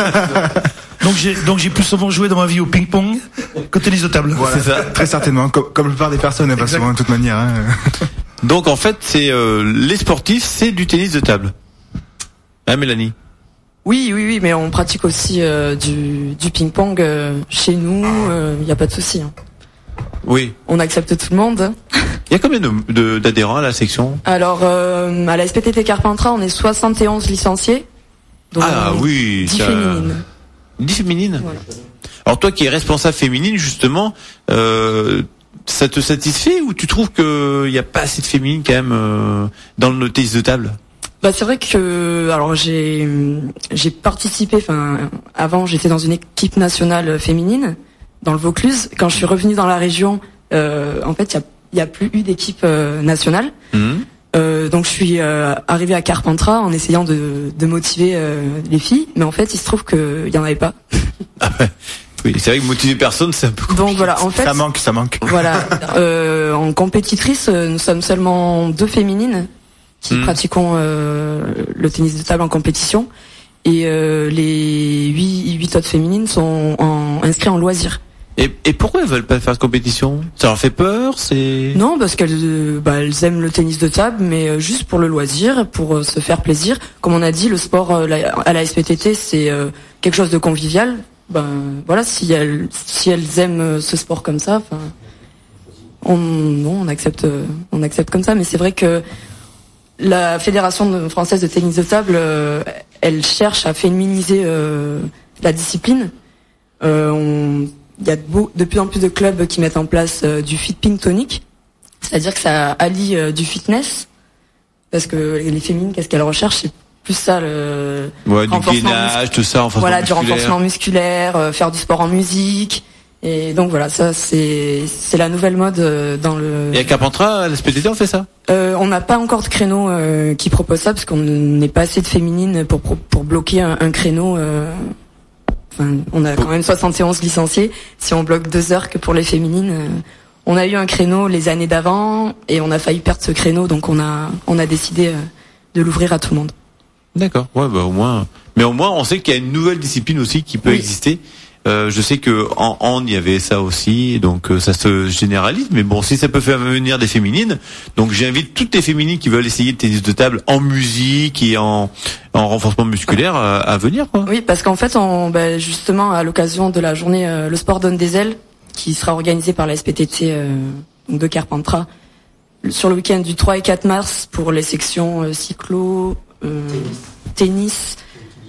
donc j'ai donc j'ai plus souvent joué dans ma vie au ping-pong qu'au tennis de table. Voilà, c'est ça. Très certainement, comme, comme la plupart des personnes, hein, pas souvent de toute manière. Hein. Donc en fait, c'est euh, les sportifs, c'est du tennis de table. Hein, Mélanie? Oui, oui, oui, mais on pratique aussi euh, du, du ping-pong euh, chez nous. Il euh, n'y a pas de souci. Hein. Oui. On accepte tout le monde. Il y a combien de, de, d'adhérents à la section? Alors, euh, à la S P T T Carpentras, on est soixante et onze licenciés. Donc ah oui, dix ça... féminines. dix féminines. Voilà. Alors toi qui es responsable féminine, justement, euh, ça te satisfait ou tu trouves qu'il n'y a pas assez de féminines quand même euh, dans le tennis de table? Bah c'est vrai que alors j'ai j'ai participé. Enfin, avant j'étais dans une équipe nationale féminine dans le Vaucluse. Quand je suis revenue dans la région, euh, en fait il y a il y a plus eu d'équipe euh, nationale. Mmh. Euh, donc je suis euh, arrivée à Carpentras en essayant de de motiver euh, les filles, mais en fait il se trouve que il y en avait pas. Ah ouais. Oui, c'est vrai que motiver personne c'est un peu compliqué. Donc voilà, en fait ça manque, ça manque. Voilà, euh, en compétitrice, nous sommes seulement deux féminines qui mmh. pratiquons euh, le tennis de table en compétition, et euh, les huit huit autres féminines sont en, inscrites en loisir. Et, et pourquoi elles veulent pas faire de compétition? Ça leur fait peur? C'est non, parce qu'elles bah, elles aiment le tennis de table, mais juste pour le loisir, pour se faire plaisir. Comme on a dit, le sport à la S P T T c'est euh, quelque chose de convivial. Ben voilà, si elles si elles aiment ce sport comme ça, enfin, on non, on accepte on accepte comme ça. Mais c'est vrai que la Fédération française de tennis de table, euh, elle cherche à féminiser euh, la discipline. Euh, on, il y a de, beau, de plus en plus de clubs qui mettent en place euh, du fit ping tonic, c'est-à-dire que ça allie euh, du fitness, parce que les féminines, qu'est-ce qu'elles recherchent, c'est plus ça, le ouais, du gainage, tout ça, renforcement voilà, musculaire. du renforcement musculaire, euh, faire du sport en musique. Et donc voilà, ça c'est c'est la nouvelle mode dans le. Et à Carpentras, à la S P T T, on fait ça? Euh, on n'a pas encore de créneau euh, qui propose ça parce qu'on n'est pas assez de féminines pour pour bloquer un, un créneau. Euh... Enfin, on a quand même soixante et onze licenciés. Si on bloque deux heures que pour les féminines, euh... on a eu un créneau les années d'avant et on a failli perdre ce créneau, donc on a on a décidé euh, de l'ouvrir à tout le monde. D'accord. Ouais, bah au moins. Mais au moins, on sait qu'il y a une nouvelle discipline aussi qui peut oui. exister. Euh, je sais que en hand il y avait ça aussi, donc euh, ça se généralise. Mais bon, si ça peut faire venir des féminines, donc j'invite toutes les féminines qui veulent essayer le tennis de table en musique et en, en renforcement musculaire à, à venir, quoi. Oui, parce qu'en fait, on, bah, justement, à l'occasion de la journée euh, Le Sport donne des ailes, qui sera organisée par la S P T T euh, de Carpentras, sur le week-end du trois et quatre mars pour les sections euh, cyclo, euh, tennis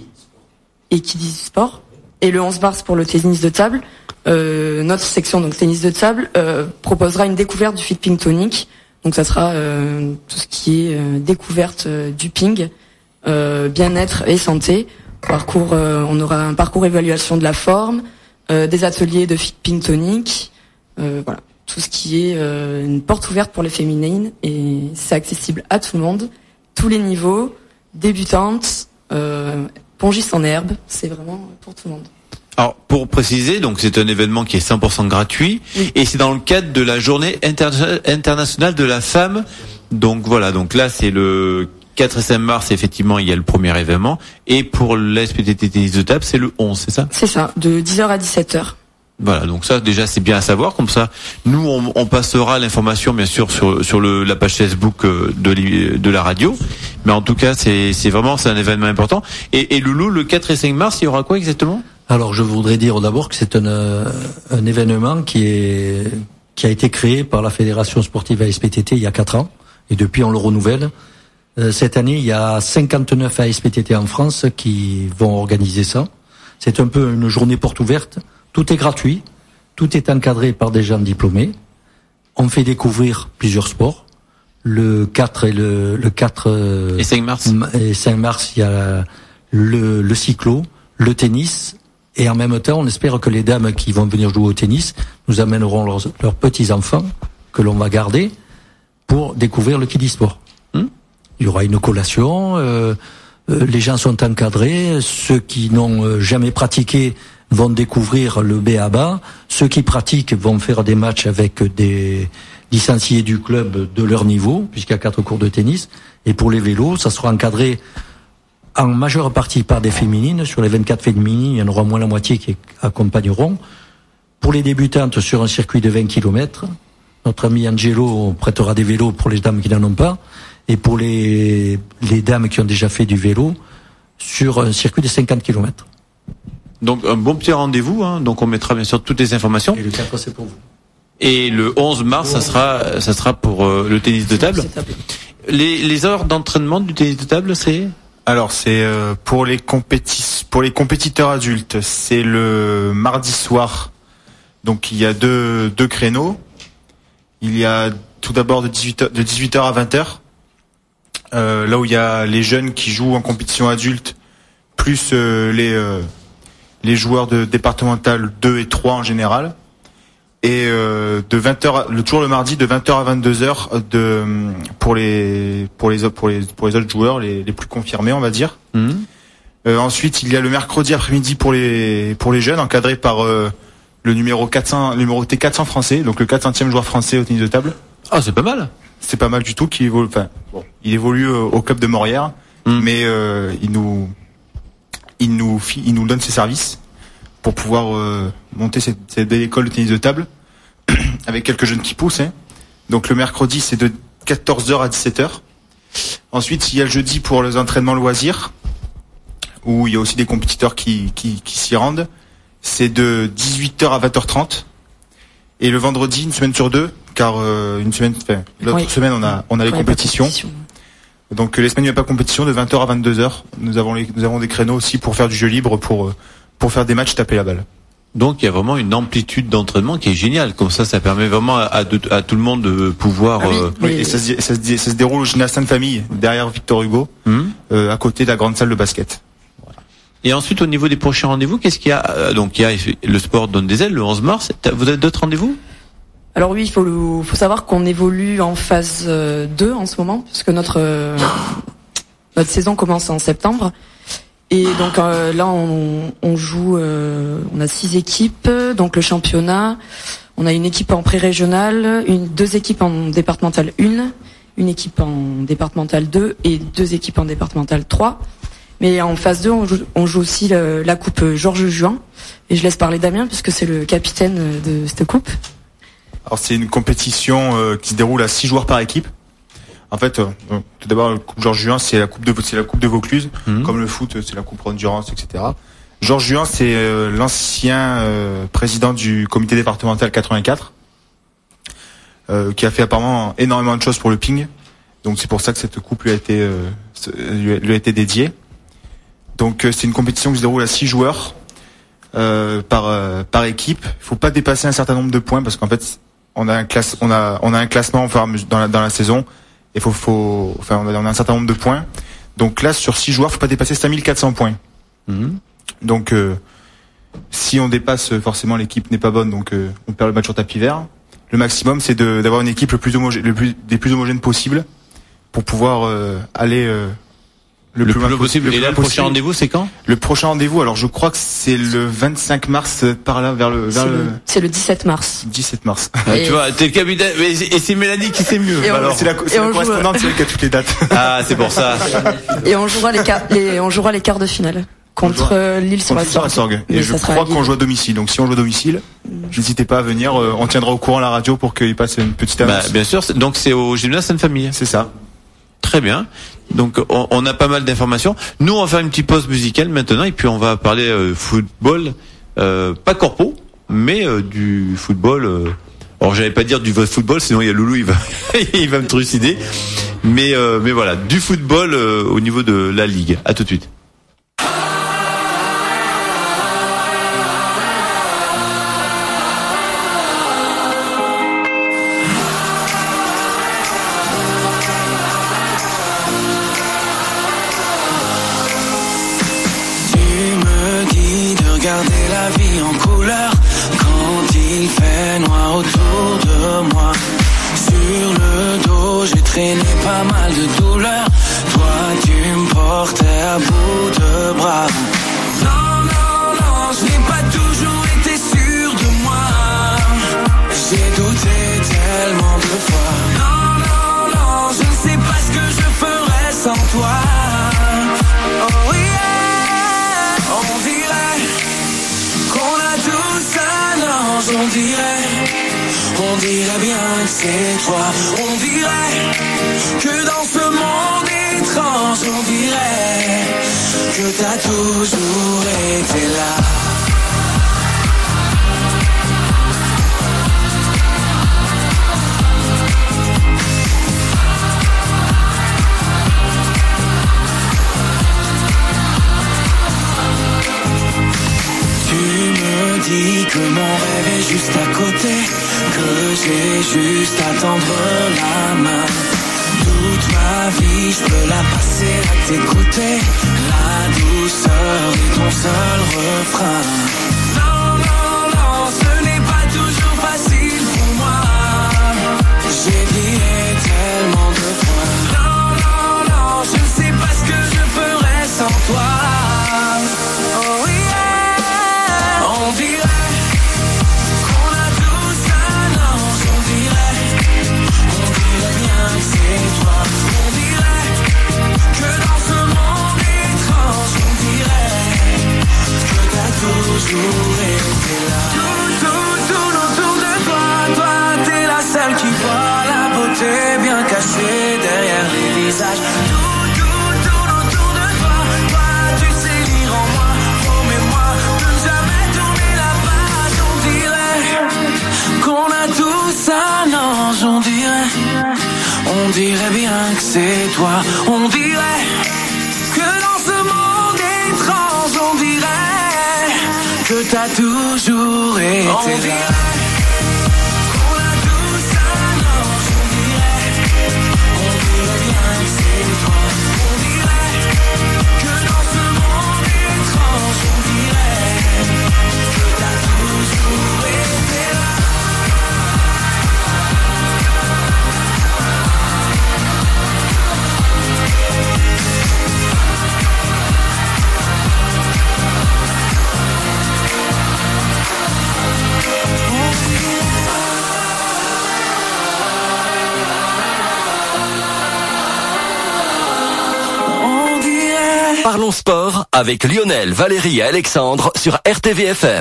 et qui dit sport. Et le onze mars pour le tennis de table, euh, notre section donc tennis de table euh, proposera une découverte du fit ping tonic. Donc ça sera euh, tout ce qui est euh, découverte euh, du ping, euh, bien-être et santé. Parcours, euh, on aura un parcours évaluation de la forme, euh, des ateliers de fit ping tonic, euh, voilà, tout ce qui est euh, une porte ouverte pour les féminines et c'est accessible à tout le monde, tous les niveaux, débutantes. Euh, Pongis en herbe, c'est vraiment pour tout le monde. Alors, pour préciser, donc c'est un événement qui est cent pour cent gratuit, oui. Et c'est dans le cadre de la journée inter- internationale de la femme. Donc voilà, donc là c'est le quatre et cinq mars, effectivement, il y a le premier événement. Et pour l'A S P T T tennis de table, c'est le onze, c'est ça? C'est ça, de dix heures à dix-sept heures. Voilà, donc ça déjà c'est bien à savoir. Comme ça, nous on, on passera l'information bien sûr sur sur le la page Facebook de de la radio. Mais en tout cas, c'est c'est vraiment c'est un événement important. Et, et Loulou, le quatre et cinq mars, il y aura quoi exactement? Alors je voudrais dire d'abord que c'est un un événement qui est qui a été créé par la Fédération sportive A S P T T il y a quatre ans et depuis on le renouvelle. Euh, cette année, il y a cinquante-neuf A S P T T en France qui vont organiser ça. C'est un peu une journée porte ouverte. Tout est gratuit. Tout est encadré par des gens diplômés. On fait découvrir plusieurs sports. Le quatre et le, le quatre euh, et cinq mars. Et cinq mars, il y a le, le cyclo, le tennis. Et en même temps, on espère que les dames qui vont venir jouer au tennis nous amèneront leurs, leurs petits-enfants que l'on va garder pour découvrir le kiddie sport. Hum Il y aura une collation, euh, euh, les gens sont encadrés, ceux qui n'ont euh, jamais pratiqué vont découvrir le B A B A, ceux qui pratiquent vont faire des matchs avec des licenciés du club de leur niveau, puisqu'il y a quatre cours de tennis, et pour les vélos, ça sera encadré en majeure partie par des féminines. Sur les vingt-quatre féminines, il y en aura moins la moitié qui accompagneront. Pour les débutantes, sur un circuit de vingt kilomètres, notre ami Angelo prêtera des vélos pour les dames qui n'en ont pas, et pour les, les dames qui ont déjà fait du vélo, sur un circuit de cinquante kilomètres. Donc un bon petit rendez-vous, hein. Donc on mettra bien sûr toutes les informations. Et le quatre, c'est pour vous. Et le onze mars, ça sera, ça sera pour euh, le tennis de table. Les, les heures d'entraînement du tennis de table, c'est Alors c'est euh, pour les compétis, pour les compétiteurs adultes, c'est le mardi soir. Donc il y a deux deux créneaux. Il y a tout d'abord de dix-huit heures, de dix-huit heures à vingt heures. Euh, là où il y a les jeunes qui jouent en compétition adulte, plus euh, les euh, les joueurs de départemental deux et trois en général. Et euh, de vingt heures, le toujours le mardi, de vingt heures à vingt-deux heures de pour les pour les pour les pour les autres joueurs les les plus confirmés, on va dire. Mmh. Euh, ensuite, il y a le mercredi après-midi pour les pour les jeunes, encadré par euh, le numéro quatre cents, le numéro T quatre cents français, donc le quatre centième joueur français au tennis de table. Ah, c'est pas mal. C'est pas mal du tout, qui évolue. Enfin, bon, il évolue euh, au club de Morières, mmh. mais euh, il nous il nous il nous donne ses services pour pouvoir euh, monter cette, cette belle école de tennis de table avec quelques jeunes qui poussent. Hein. Donc le mercredi, c'est de quatorze heures à dix-sept heures. Ensuite, il y a le jeudi pour les entraînements loisirs, où il y a aussi des compétiteurs qui, qui, qui s'y rendent. C'est de dix-huit heures à vingt heures trente. Et le vendredi, une semaine sur deux, car euh, une semaine, enfin, l'autre oui. semaine, on a, on a les compétitions. compétition. Donc les semaines où il n'y a pas de compétition, de vingt heures à vingt-deux heures, nous avons, les, nous avons des créneaux aussi pour faire du jeu libre, pour pour faire des matchs, taper la balle. Donc il y a vraiment une amplitude d'entraînement qui est géniale. Comme ça, ça permet vraiment à, à, de, à tout le monde de pouvoir. Ah oui, euh... oui, et ça se, ça, se, ça se déroule au gymnase Sainte-Famille, derrière Victor Hugo, mmh. euh, à côté de la grande salle de basket. Voilà. Et ensuite, au niveau des prochains rendez-vous, qu'est-ce qu'il y a? Donc il y a le sport donne des ailes le onze mars. Vous avez d'autres rendez-vous? Alors oui, il faut, le, faut savoir qu'on évolue en phase deux en ce moment, puisque notre euh, notre saison commence en septembre. Et donc euh, là, on, on joue, euh, on a six équipes, donc le championnat. On a une équipe en pré-régional, une, deux équipes en départemental un, une équipe en départemental deux et deux équipes en départemental trois. Mais en phase deux, on joue, on joue aussi le, la coupe Georges Juin. Et je laisse parler Damien, puisque c'est le capitaine de cette coupe. Alors c'est une compétition euh, qui se déroule à six joueurs par équipe. En fait, euh, tout d'abord, la Coupe Georges Juin, c'est la Coupe de, c'est la Coupe de Vaucluse, mmh. comme le foot, c'est la Coupe Endurance, et cetera. Georges Juin, c'est euh, l'ancien euh, président du comité départemental quatre-vingt-quatre, euh, qui a fait apparemment énormément de choses pour le ping. Donc c'est pour ça que cette coupe lui a été euh, lui, a, lui a été dédiée. Donc euh, c'est une compétition qui se déroule à six joueurs euh, par euh, par équipe. Il faut pas dépasser un certain nombre de points parce qu'en fait, on a un classe, on a on a un classement enfin, dans la dans la saison. Il faut, faut, enfin, on a, on a un certain nombre de points. Donc là, sur six joueurs, faut pas dépasser cinq mille quatre cents points. Mmh. Donc, euh, si on dépasse, forcément, l'équipe n'est pas bonne, donc euh, on perd le match sur tapis vert. Le maximum, c'est de, d'avoir une équipe le plus homogène, le plus, des plus homogènes possible pour pouvoir euh, aller euh, le, le plus loin possible. Et là, le prochain rendez-vous, c'est quand? Le prochain rendez-vous, alors je crois que c'est le vingt-cinq mars, par là, vers le... Vers c'est, le... le c'est le dix-sept mars. dix-sept mars. Ah, tu vois, t'es le capitaine, et c'est Mélanie qui sait mieux. Et on, alors, c'est la, c'est la correspondante, joue... c'est elle qui a toutes les dates. Ah, c'est pour ça. Et on jouera les, quart, les, on jouera les quarts de finale. Contre euh, l'île sur la Sorgue. Et je crois qu'on joue à domicile. Donc si on joue à domicile, n'hésitez pas à venir. Euh, on tiendra au courant à la radio pour qu'il passe une petite annonce. Bah, bien sûr. Donc c'est au gymnase Sainte-Famille. C'est ça. Très bien. Donc on, on a pas mal d'informations. Nous on va faire une petite pause musicale maintenant et puis on va parler euh, football, euh, pas corpo, mais euh, du football. Euh, alors j'allais pas dire du football, sinon il y a Loulou, il va, il va me trucider. Mais euh, mais voilà, du football euh, au niveau de la Ligue. À tout de suite. Regarder la vie en couleur quand il fait noir autour de moi. Sur le dos, j'ai traîné pas mal de douleurs. Toi, tu me portais à bout de bras. Non, non, non, je n'ai pas toujours été sûr de moi. J'ai douté tellement de fois. Non, non, non, je ne sais pas ce que je ferais sans toi. Oh yeah, on dirait qu'on a tous un ange, on dirait, on dirait bien que c'est toi. On dirait que dans ce monde étrange, on dirait que t'as toujours été là. Dis que mon rêve est juste à côté, que j'ai juste à tendre la main. Toute ma vie, je peux la passer à t'écouter. La douceur est ton seul refrain. Non, non, non, ce n'est pas toujours facile pour moi. J'ai prié tellement de fois. Non, non, non, je ne sais pas ce que je ferais sans toi. Oh yeah, on dirait qu'on a tous un ange, on dirait, on dirait bien que c'est toi. On dirait que dans ce monde étrange, on dirait que t'as toujours été là. Tout, tout, tout autour de toi, toi t'es la seule qui voit la beauté bien cachée derrière les visages. Tout, tout, tout autour de toi, toi tu sais lire en moi. Promets-moi de ne jamais tourner la page. On dirait qu'on a tous un ange, on dirait, on dirait bien que c'est toi. On dirait que dans ce monde étrange, on dirait que t'as toujours été on là. Dirait qu'on a tous un ange, on dirait, on dirait bien que c'est toi. On dirait que dans ce monde étrange, on dirait que t'as toujours été là. Parlons sport avec Lionel, Valérie et Alexandre sur R T V F M.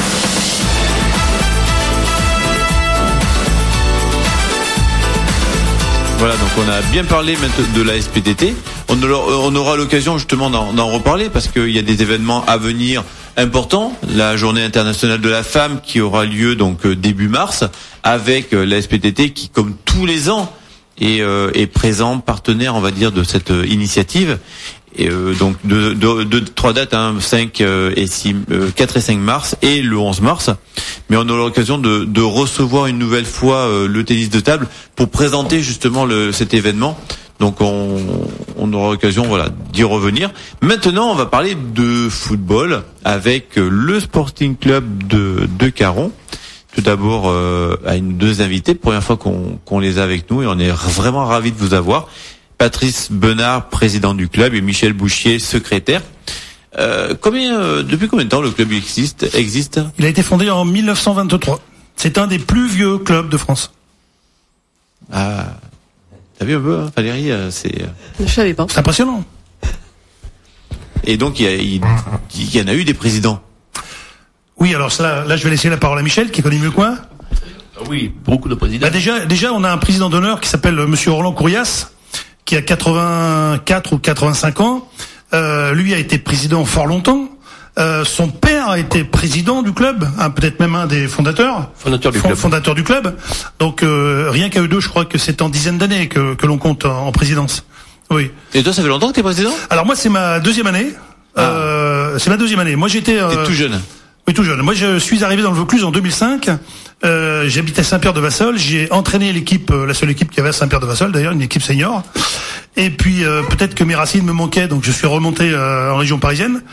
Voilà, donc on a bien parlé maintenant de la S P T T. On aura, on aura l'occasion justement d'en, d'en reparler parce qu'il y a des événements à venir importants. La Journée internationale de la femme qui aura lieu donc début mars avec la S P T T qui, comme tous les ans, est, euh, est présent, partenaire, on va dire, de cette euh, initiative. Et euh, donc de, de, de trois dates, hein, cinq et six, euh, quatre et cinq mars et le onze mars. Mais on aura l'occasion de, de recevoir une nouvelle fois euh, le tennis de table pour présenter justement le, cet événement. Donc on, on aura l'occasion, voilà, d'y revenir. Maintenant, on va parler de football avec le Sporting Club de, de Caron. Tout d'abord, euh, à une deux invités, première fois qu'on, qu'on les a avec nous et on est vraiment ravis de vous avoir. Patrice Benard, président du club, et Michel Bouchier, secrétaire. Euh, combien, euh, depuis combien de temps le club existe, existe Il a été fondé en mille neuf cent vingt-trois. C'est un des plus vieux clubs de France. Ah, t'as vu un peu, hein, Valérie, c'est. Je savais pas. C'est impressionnant. Et donc il y, a, il, il y en a eu des présidents. Oui, alors là, là, je vais laisser la parole à Michel, qui connaît mieux que moi. Oui, beaucoup de présidents. Bah déjà, déjà, on a un président d'honneur qui s'appelle Monsieur Roland Courias, qui a quatre-vingt-quatre ou quatre-vingt-cinq ans. Euh, lui a été président fort longtemps. Euh, son père a été président du club, hein, peut-être même un des fondateurs. Fondateur du fond, club. Fondateur du club. Donc euh, rien qu'à eux deux, je crois que c'est en dizaines d'années que, que l'on compte en, en présidence. Oui. Et toi, ça fait longtemps que t'es président? Alors moi, c'est ma deuxième année. Ah. Euh, c'est ma deuxième année. Moi, j'étais. Euh, T'es tout jeune. Oui, tout jeune. Moi, je suis arrivé dans le Vaucluse en deux mille cinq. Euh, j'habitais Saint-Pierre-de-Vassol. J'ai entraîné l'équipe, euh, la seule équipe qu'il y avait à Saint-Pierre-de-Vassol, d'ailleurs, une équipe senior. Et puis, euh, peut-être que mes racines me manquaient, donc je suis remonté euh, en région parisienne.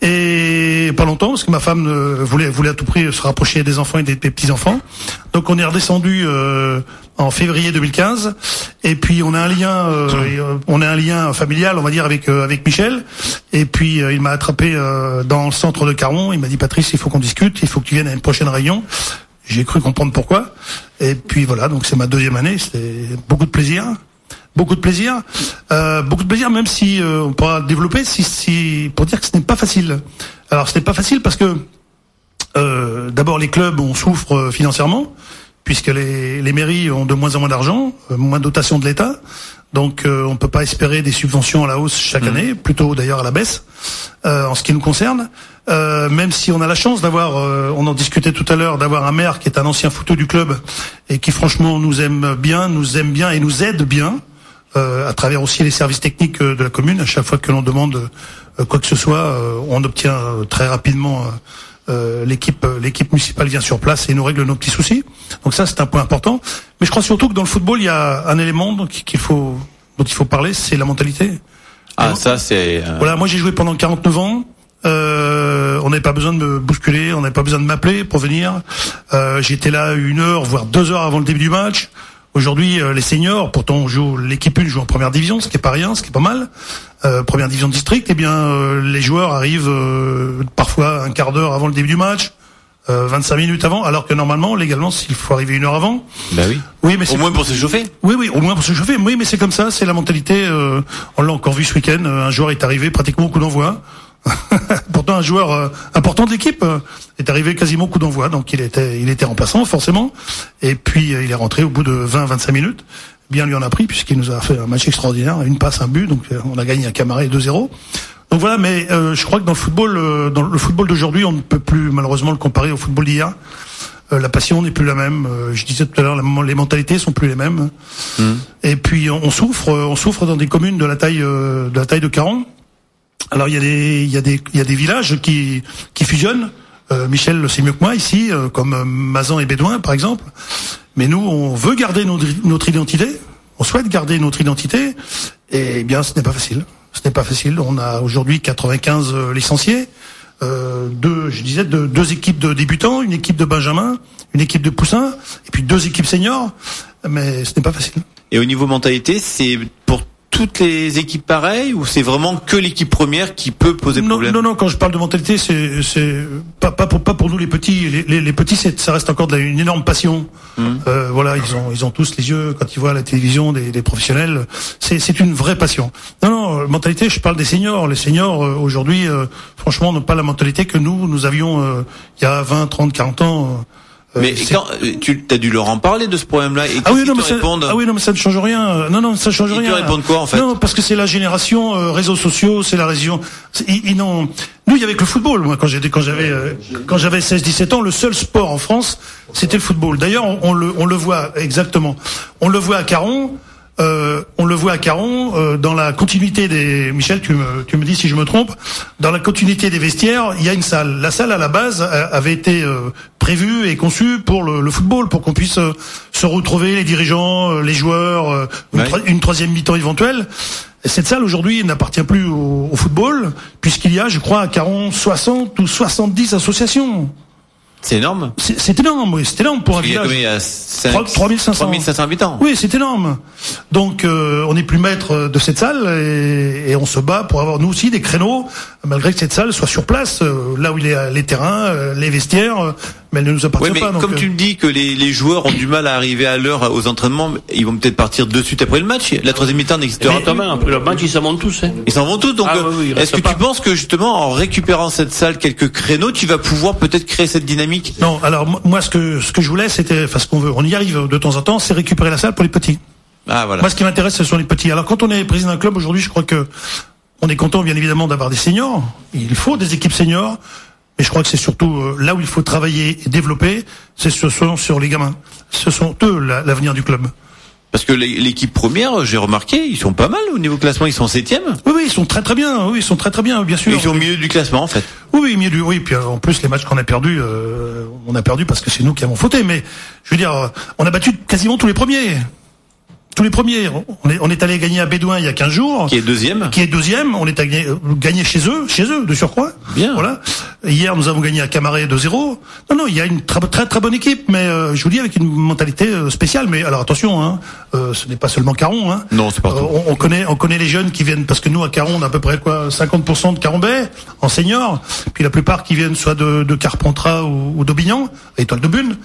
Et pas longtemps, parce que ma femme euh, voulait, voulait à tout prix se rapprocher des enfants et des, des petits-enfants. Donc, on est redescendu euh, en février deux mille quinze. Et puis, on a un lien, euh, on a un lien familial, on va dire, avec euh, avec Michel. Et puis, euh, il m'a attrapé euh, dans le centre de Caron. Il m'a dit, Patrice, il faut qu'on discute, il faut que tu viennes à une prochaine réunion. J'ai cru comprendre pourquoi. Et puis voilà, donc c'est ma deuxième année. C'était beaucoup de plaisir. Beaucoup de plaisir, euh, beaucoup de plaisir, même si euh, on pourra développer, si, si pour dire que ce n'est pas facile. Alors, ce n'est pas facile parce que euh, d'abord les clubs on souffre financièrement, puisque les, les mairies ont de moins en moins d'argent, euh, moins de dotation de l'État, donc euh, on ne peut pas espérer des subventions à la hausse chaque mmh. année, plutôt d'ailleurs à la baisse, euh, en ce qui nous concerne. Euh, même si on a la chance d'avoir, euh, on en discutait tout à l'heure, d'avoir un maire qui est un ancien footeux du club et qui franchement nous aime bien, nous aime bien et nous aide bien. Euh, à travers aussi les services techniques euh, de la commune. À chaque fois que l'on demande euh, quoi que ce soit, euh, on obtient euh, très rapidement euh, euh, l'équipe euh, l'équipe municipale vient sur place et nous règle nos petits soucis. Donc ça, c'est un point important. Mais je crois surtout que dans le football, il y a un élément donc, qu'il faut dont il faut parler, c'est la mentalité. Ah, ça c'est. Euh... Voilà, moi j'ai joué pendant quarante-neuf ans. Euh, on n'avait pas besoin de me bousculer, on n'avait pas besoin de m'appeler pour venir. Euh, j'étais là une heure, voire deux heures avant le début du match. Aujourd'hui, euh, les seniors, pourtant on joue, l'équipe une joue en première division, ce qui est pas rien, ce qui est pas mal. Euh, première division district, eh bien euh, les joueurs arrivent euh, parfois un quart d'heure avant le début du match, euh, vingt-cinq minutes avant, alors que normalement, légalement, il faut arriver une heure avant. Bah oui. Oui, mais c'est au moins pour se chauffer. Oui, oui, au moins pour se chauffer. Oui, mais c'est comme ça, c'est la mentalité. Euh, on l'a encore vu ce week-end. Un joueur est arrivé pratiquement au coup d'envoi. Pourtant, un joueur euh, important de l'équipe euh, est arrivé quasiment au coup d'envoi, donc il était, il était remplaçant forcément. Et puis euh, il est rentré au bout de vingt à vingt-cinq minutes. Bien lui en a pris puisqu'il nous a fait un match extraordinaire, une passe, un but, donc euh, on a gagné un Camaret deux zéro. Donc voilà, mais euh, je crois que dans le football, euh, dans le football d'aujourd'hui, on ne peut plus malheureusement le comparer au football d'hier. Euh, la passion n'est plus la même. Euh, je disais tout à l'heure, la, les mentalités sont plus les mêmes. Mmh. Et puis on, on souffre, on souffre dans des communes de la taille, euh, de la taille de Caron. Alors il y a des il y a des il y a des villages qui qui fusionnent. Euh, Michel le sait mieux que moi ici, euh, comme euh, Mazan et Bédouin par exemple. Mais nous on veut garder notre, notre identité. On souhaite garder notre identité. Et eh bien ce n'est pas facile. Ce n'est pas facile. On a aujourd'hui quatre-vingt-quinze euh, licenciés, euh, deux je disais deux, deux équipes de débutants, une équipe de Benjamin, une équipe de Poussins, et puis deux équipes seniors. Mais ce n'est pas facile. Et au niveau mentalité, c'est pour toutes les équipes pareilles ou c'est vraiment que l'équipe première qui peut poser non, problème? Non, non, quand je parle de mentalité, c'est, c'est pas, pas pour, pas pour nous les petits. Les, les, les petits, c'est, ça reste encore de la, une énorme passion. Mmh. Euh, voilà, ils ont, ils ont tous les yeux quand ils voient la télévision des, des professionnels. C'est, c'est une vraie passion. Non, non, mentalité, je parle des seniors. Les seniors, euh, aujourd'hui, euh, franchement, n'ont pas la mentalité que nous, nous avions euh, il y a vingt, trente, quarante ans. Euh, mais quand, tu as dû leur en parler de ce problème-là et ah oui, non, te mais ça, répondent ah oui, non, mais ça ne change rien. Non, non, ça change ils rien. Ils te répondent quoi, en fait? Non, parce que c'est la génération euh, réseaux sociaux, c'est la région. Ils, ils n'ont. Nous, il y avait que le football. Moi, quand j'étais, quand j'avais, euh, quand j'avais seize, dix-sept ans, le seul sport en France, c'était le football. D'ailleurs, on, on le, on le voit exactement. On le voit à Caron. Euh, on le voit à Caron, euh, dans la continuité des... Michel, tu me, tu me dis si je me trompe. Dans la continuité des vestiaires, il y a une salle. La salle, à la base, avait été euh, prévue et conçue pour le, le football, pour qu'on puisse euh, se retrouver, les dirigeants, euh, les joueurs, euh, une, ouais. tro- une troisième mi-temps éventuelle. Et cette salle, aujourd'hui, n'appartient plus au, au football, puisqu'il y a, je crois, à Caron, soixante ou soixante-dix associations. C'est énorme. C'est, c'est énorme, oui, c'est énorme pour un il village. Il y a trois mille cinq cents habitants. Oui, c'est énorme. Donc, euh, on n'est plus maître de cette salle et, et on se bat pour avoir nous aussi des créneaux, malgré que cette salle soit sur place, euh, là où il y a les terrains, euh, les vestiaires, euh, mais elle ne nous appartient oui, mais pas. Donc, comme euh... tu me dis que les, les joueurs ont du mal à arriver à l'heure aux entraînements, ils vont peut-être partir de suite après le match. La troisième mi-temps n'existera pas. Mais après le match, ils s'en vont tous. Hein. Ils s'en vont tous. Donc, ah, oui, oui, est-ce que pas. tu penses que justement, en récupérant cette salle, quelques créneaux, tu vas pouvoir peut-être créer cette dynamique? Non. Alors moi, ce que ce que je voulais, c'était, enfin, ce qu'on veut, on y arrive de temps en temps, c'est récupérer la salle pour les petits. Ah voilà. Moi, ce qui m'intéresse, ce sont les petits. Alors, quand on est président d'un club aujourd'hui, je crois que On est content, bien évidemment, d'avoir des seniors. Il faut des équipes seniors. Mais je crois que c'est surtout euh, là où il faut travailler et développer, c'est ce sont sur les gamins. Ce sont eux la, l'avenir du club. Parce que l'équipe première, j'ai remarqué, ils sont pas mal au niveau classement, ils sont septième. Oui, oui, ils sont très très bien. Oui, ils sont très très bien, bien sûr. Ils sont au milieu du classement, en fait. Oui, oui, milieu du. Oui, puis en plus les matchs qu'on a perdus, euh, on a perdu parce que c'est nous qui avons fauté. Mais je veux dire, on a battu quasiment tous les premiers. Tous les premiers. On est, on est allé gagner à Bédouin il y a quinze jours. Qui est deuxième. Qui est deuxième. On est allé gagner chez eux, chez eux, de surcroît. Bien. Voilà. Hier, nous avons gagné à Camaret deux zéro. Non, non, il y a une très très, très bonne équipe, mais euh, je vous dis avec une mentalité euh, spéciale. Mais alors attention, hein, euh, ce n'est pas seulement Caron. Hein. Non, c'est pas. Euh, on, on connaît, on connaît les jeunes qui viennent parce que nous à Caron, on a à peu près quoi, cinquante pour cent de Caron-Bay en senior. Puis la plupart qui viennent soit de, de Carpentras ou, ou d'Aubignan, à Étoile de Bune.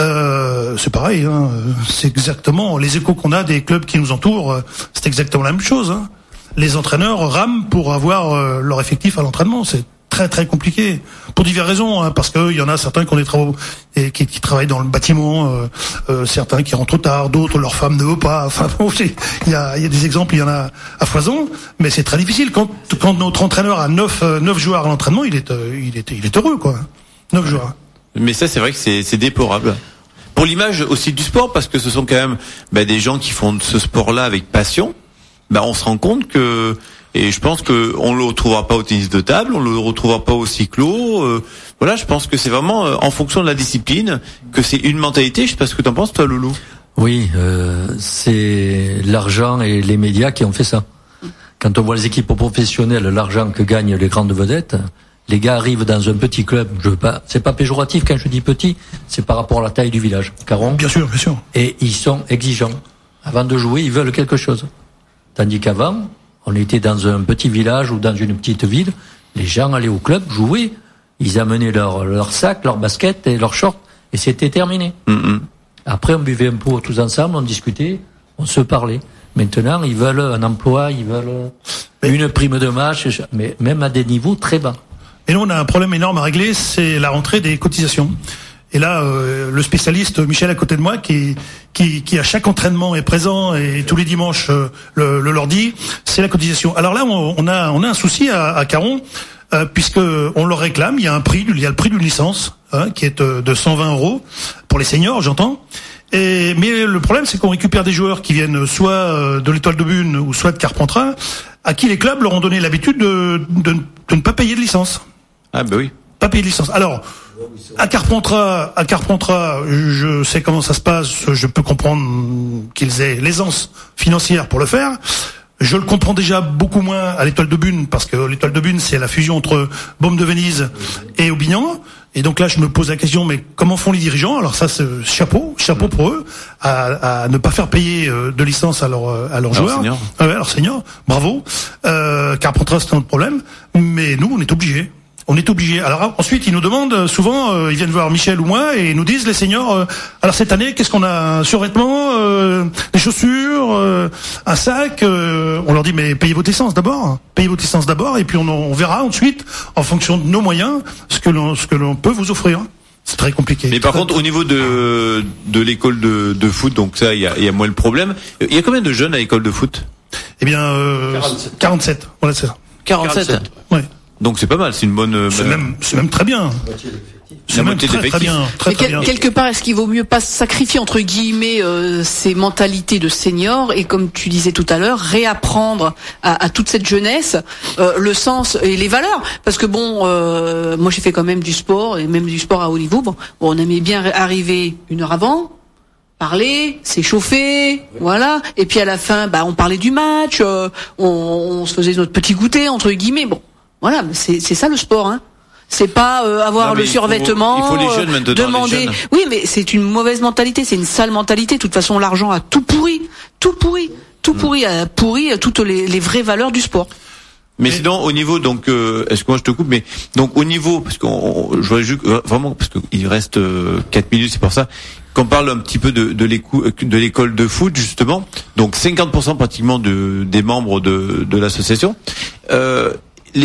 Euh, c'est pareil. Hein, c'est exactement les échos qu'on a des clubs qui nous entourent. C'est exactement la même chose. Hein. Les entraîneurs rament pour avoir euh, leur effectif à l'entraînement. C'est très très compliqué pour diverses raisons, hein, parce que il y en a certains qui ont des travaux et qui, qui travaillent dans le bâtiment, euh, euh, certains qui rentrent tard, d'autres leur femme ne veut pas. Enfin, bon, il y a, il y a des exemples, il y en a à foison, mais c'est très difficile quand quand notre entraîneur a neuf neuf joueurs à l'entraînement, il est euh, il est il est heureux quoi. Neuf joueurs. Mais ça, c'est vrai que c'est c'est déplorable. Pour l'image aussi du sport, parce que ce sont quand même bah, des gens qui font ce sport-là avec passion. Bah, on se rend compte que, et je pense que on le retrouvera pas au tennis de table, on le retrouvera pas au cyclo. Euh, voilà, je pense que c'est vraiment euh, en fonction de la discipline que c'est une mentalité. Je sais pas ce que t'en penses, toi, Loulou. Oui, euh, c'est l'argent et les médias qui ont fait ça. Quand on voit les équipes professionnelles, l'argent que gagnent les grandes vedettes, les gars arrivent dans un petit club. Je veux pas, c'est pas péjoratif quand je dis petit, c'est par rapport à la taille du village. Caron. Bien sûr, bien sûr. Et ils sont exigeants. Avant de jouer, ils veulent quelque chose. Tandis qu'avant, on était dans un petit village ou dans une petite ville, les gens allaient au club jouer, ils amenaient leur, leur sac, leur basket et leur short, et c'était terminé. Mm-hmm. Après, on buvait un pot tous ensemble, on discutait, on se parlait. Maintenant, ils veulent un emploi, ils veulent une prime de match, mais même à des niveaux très bas. Et nous, on a un problème énorme à régler, c'est la rentrée des cotisations. Et là, euh, le spécialiste Michel à côté de moi, qui, qui, qui à chaque entraînement est présent et tous les dimanches euh, le, le leur dit, c'est la cotisation. Alors là, on, on a, on a un souci à, à Caron, euh, puisque on leur réclame. Il y a un prix, il y a le prix d'une licence hein, qui est de cent vingt euros pour les seniors, j'entends. Et mais le problème, c'est qu'on récupère des joueurs qui viennent soit de l'Étoile de Bune ou soit de Carpentras, à qui les clubs leur ont donné l'habitude de, de, de ne pas payer de licence. Ah ben oui. Pas payer de licence. Alors. À Carpentras, à Carpentras, je sais comment ça se passe, je peux comprendre qu'ils aient l'aisance financière pour le faire. Je le comprends déjà beaucoup moins à l'Étoile de Bune, parce que l'Étoile de Bune, c'est la fusion entre Baume de Venise et Aubignan. Et donc là, je me pose la question, mais comment font les dirigeants? Alors ça, c'est chapeau, chapeau pour eux, à, à ne pas faire payer de licence à leurs à leurs joueurs, seniors. à leurs seniors. Bravo. Euh, Carpentras, c'est un autre problème, mais nous, on est obligés. On est obligé. Alors ensuite, ils nous demandent souvent, euh, ils viennent voir Michel ou moi et ils nous disent les seniors. Euh, alors cette année, qu'est-ce qu'on a? Un survêtement, euh, des chaussures, euh, un sac. Euh, on leur dit mais payez votre essence d'abord, payez votre essence d'abord et puis on, on verra ensuite en fonction de nos moyens ce que l'on ce que l'on peut vous offrir. C'est très compliqué. Mais par contre, au niveau de de l'école de, de foot, donc ça, il y a, il y a moins le problème. Il y a combien de jeunes à l'école de foot? Eh bien, euh, quarante-sept. quarante-sept. Voilà, c'est ça. quarante-sept. Ouais. Donc c'est pas mal, c'est une bonne. C'est même, c'est même très bien. C'est même très, très bien. Très, Mais très quel, bien. quelque part, est-ce qu'il vaut mieux pas sacrifier entre guillemets euh, ces mentalités de seniors et, comme tu disais tout à l'heure, réapprendre à, à toute cette jeunesse euh, le sens et les valeurs? Parce que bon, euh, moi j'ai fait quand même du sport et même du sport à haut niveau. Bon, bon on aimait bien arriver une heure avant. Parler, s'échauffer, voilà. Et puis à la fin, bah on parlait du match, euh, on, on se faisait notre petit goûter entre guillemets. Bon, voilà, c'est c'est ça le sport, hein. C'est pas euh, avoir Non, mais le il faut- survêtement, il faut les jeunes euh, maintenant, les demander. jeunes. Oui, mais c'est une mauvaise mentalité, c'est une sale mentalité. De toute façon, l'argent a tout pourri, tout pourri, tout pourri, a pourri toutes les, les vraies valeurs du sport. Mais sinon, au niveau, donc, euh, est-ce que moi je te coupe, mais donc au niveau, parce qu'on, on- je voudrais juste, euh, vraiment, parce qu'il reste euh, quatre minutes, c'est pour ça qu'on parle un petit peu de, de l'écou- de l'école de foot justement. Donc cinquante pour cent pratiquement de, des membres de, de l'association. Euh, les,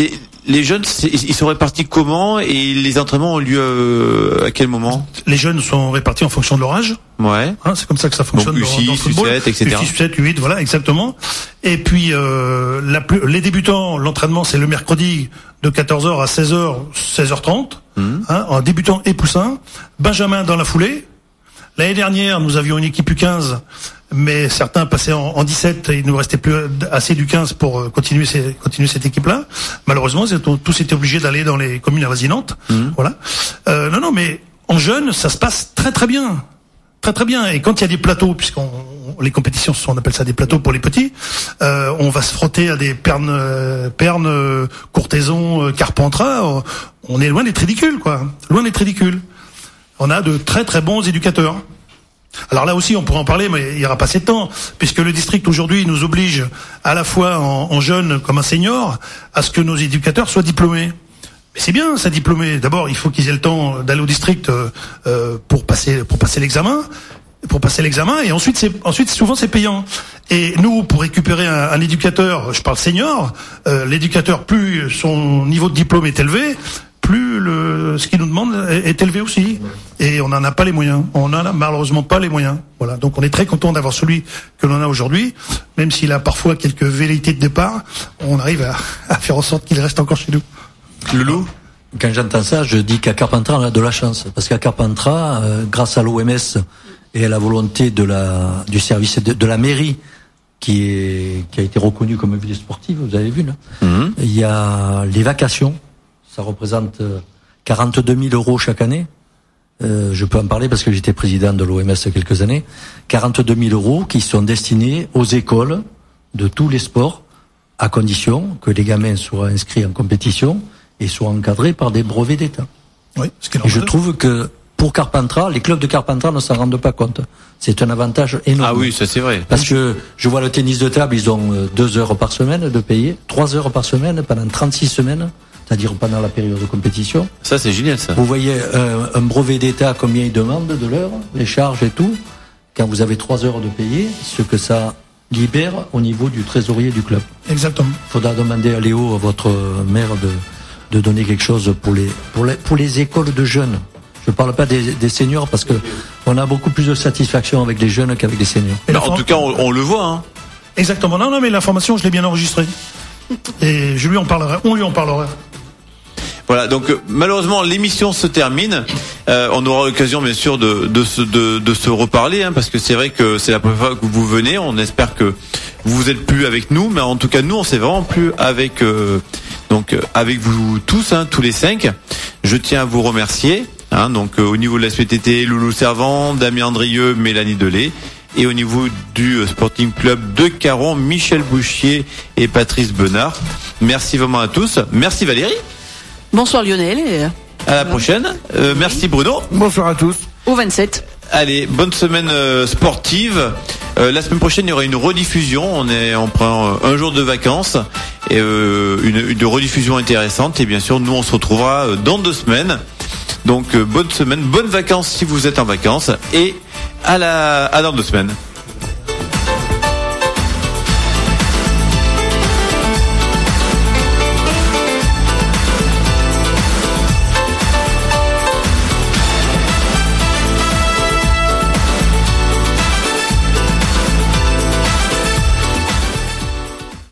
les jeunes, c'est, ils sont répartis comment et les entraînements ont lieu euh, à quel moment? Les jeunes sont répartis en fonction de leur âge. Ouais. Hein, c'est comme ça que ça fonctionne. Donc, U six, dans, dans le football. U sept, et cetera. U six, U sept, U huit, voilà, exactement. Et puis euh, la plus, les débutants, l'entraînement c'est le mercredi de quatorze heures à seize heures, seize heures trente, mmh. hein, en débutant et poussin. Benjamin dans la foulée. L'année dernière, nous avions une équipe U quinze, mais certains passaient en, en dix-sept et il ne nous restait plus assez du quinze pour continuer, ces, continuer cette équipe-là. Malheureusement, tous étaient obligés d'aller dans les communes avoisinantes. Mmh. Voilà. Euh, non, non, mais en jeune, ça se passe très très bien. Très très bien. Et quand il y a des plateaux, puisqu'on les compétitions, on appelle ça des plateaux pour les petits, euh, on va se frotter à des pernes, euh, pernes, euh, Courthézon, euh, Carpentras. On est loin d'être ridicule, quoi. Loin d'être ridicule. On a de très très bons éducateurs. Alors là aussi, on pourrait en parler, mais il n'y aura pas assez de temps, puisque le district aujourd'hui nous oblige à la fois en, en jeune comme en senior à ce que nos éducateurs soient diplômés. Mais c'est bien, ça, diplômé. D'abord, il faut qu'ils aient le temps d'aller au district euh, pour passer pour passer l'examen, pour passer l'examen, et ensuite, c'est ensuite souvent c'est payant. Et nous, pour récupérer un, un éducateur, je parle senior, euh, l'éducateur, plus son niveau de diplôme est élevé, plus le, ce qu'il nous demande est, est élevé aussi. Et on n'en a pas les moyens. On n'en a malheureusement pas les moyens. Voilà. Donc on est très content d'avoir celui que l'on a aujourd'hui. Même s'il a parfois quelques velléités de départ, on arrive à, à faire en sorte qu'il reste encore chez nous. Loulou? Quand j'entends ça, je dis qu'à Carpentras, on a de la chance. Parce qu'à Carpentras, euh, grâce à l'O M S et à la volonté de la, du service de, de la mairie, qui est, qui a été reconnue comme ville sportive, vous avez vu, là. Mmh. Il y a les vacations. Ça représente quarante-deux mille euros chaque année. Euh, je peux en parler parce que j'étais président de l'O M S il y a quelques années. quarante-deux mille euros qui sont destinés aux écoles de tous les sports, à condition que les gamins soient inscrits en compétition et soient encadrés par des brevets d'État. Oui, ce qui est et je trouve que pour Carpentras, les clubs de Carpentras ne s'en rendent pas compte. C'est un avantage énorme. Ah oui, ça c'est vrai. Parce que je vois le tennis de table, ils ont deux heures par semaine de payer, trois heures par semaine pendant trente-six semaines. C'est-à-dire pendant la période de compétition. Ça, c'est génial, ça. Vous voyez euh, un brevet d'État, combien il demande de l'heure, les charges et tout. Quand vous avez trois heures de payer, ce que ça libère au niveau du trésorier du club. Exactement. Il faudra demander à Léo, à votre maire, de, de donner quelque chose pour les, pour les, pour les écoles de jeunes. Je ne parle pas des, des seniors parce que on a beaucoup plus de satisfaction avec les jeunes qu'avec les seniors. Mais en tout cas, on, on le voit, hein. Exactement. Non, non, mais l'information, je l'ai bien enregistrée. Et je lui en parlerai. On lui en parlera. Voilà, donc euh, malheureusement l'émission se termine. Euh, on aura l'occasion bien sûr de, de, se, de, de se reparler, hein, parce que c'est vrai que c'est la première fois que vous venez. On espère que vous vous êtes plus avec nous, mais en tout cas nous on s'est vraiment plus avec euh, donc euh, avec vous tous, hein, tous les cinq. Je tiens à vous remercier. Hein, donc euh, au niveau de la S P T T, Loulou Servant, Damien Andrieux, Mélanie Delay. Et au niveau du Sporting Club de Caron, Michel Bouchier et Patrice Benard. Merci vraiment à tous. Merci Valérie. Bonsoir Lionel. Et... à la prochaine. Euh, oui. Merci Bruno. Bonsoir à tous. Au vingt-sept. Allez, bonne semaine euh, sportive. Euh, la semaine prochaine, il y aura une rediffusion. On est, on prend euh, un jour de vacances et euh, une, une rediffusion intéressante. Et bien sûr, nous, on se retrouvera euh, dans deux semaines. Donc, euh, bonne semaine, bonnes vacances si vous êtes en vacances et à la, à dans deux semaines.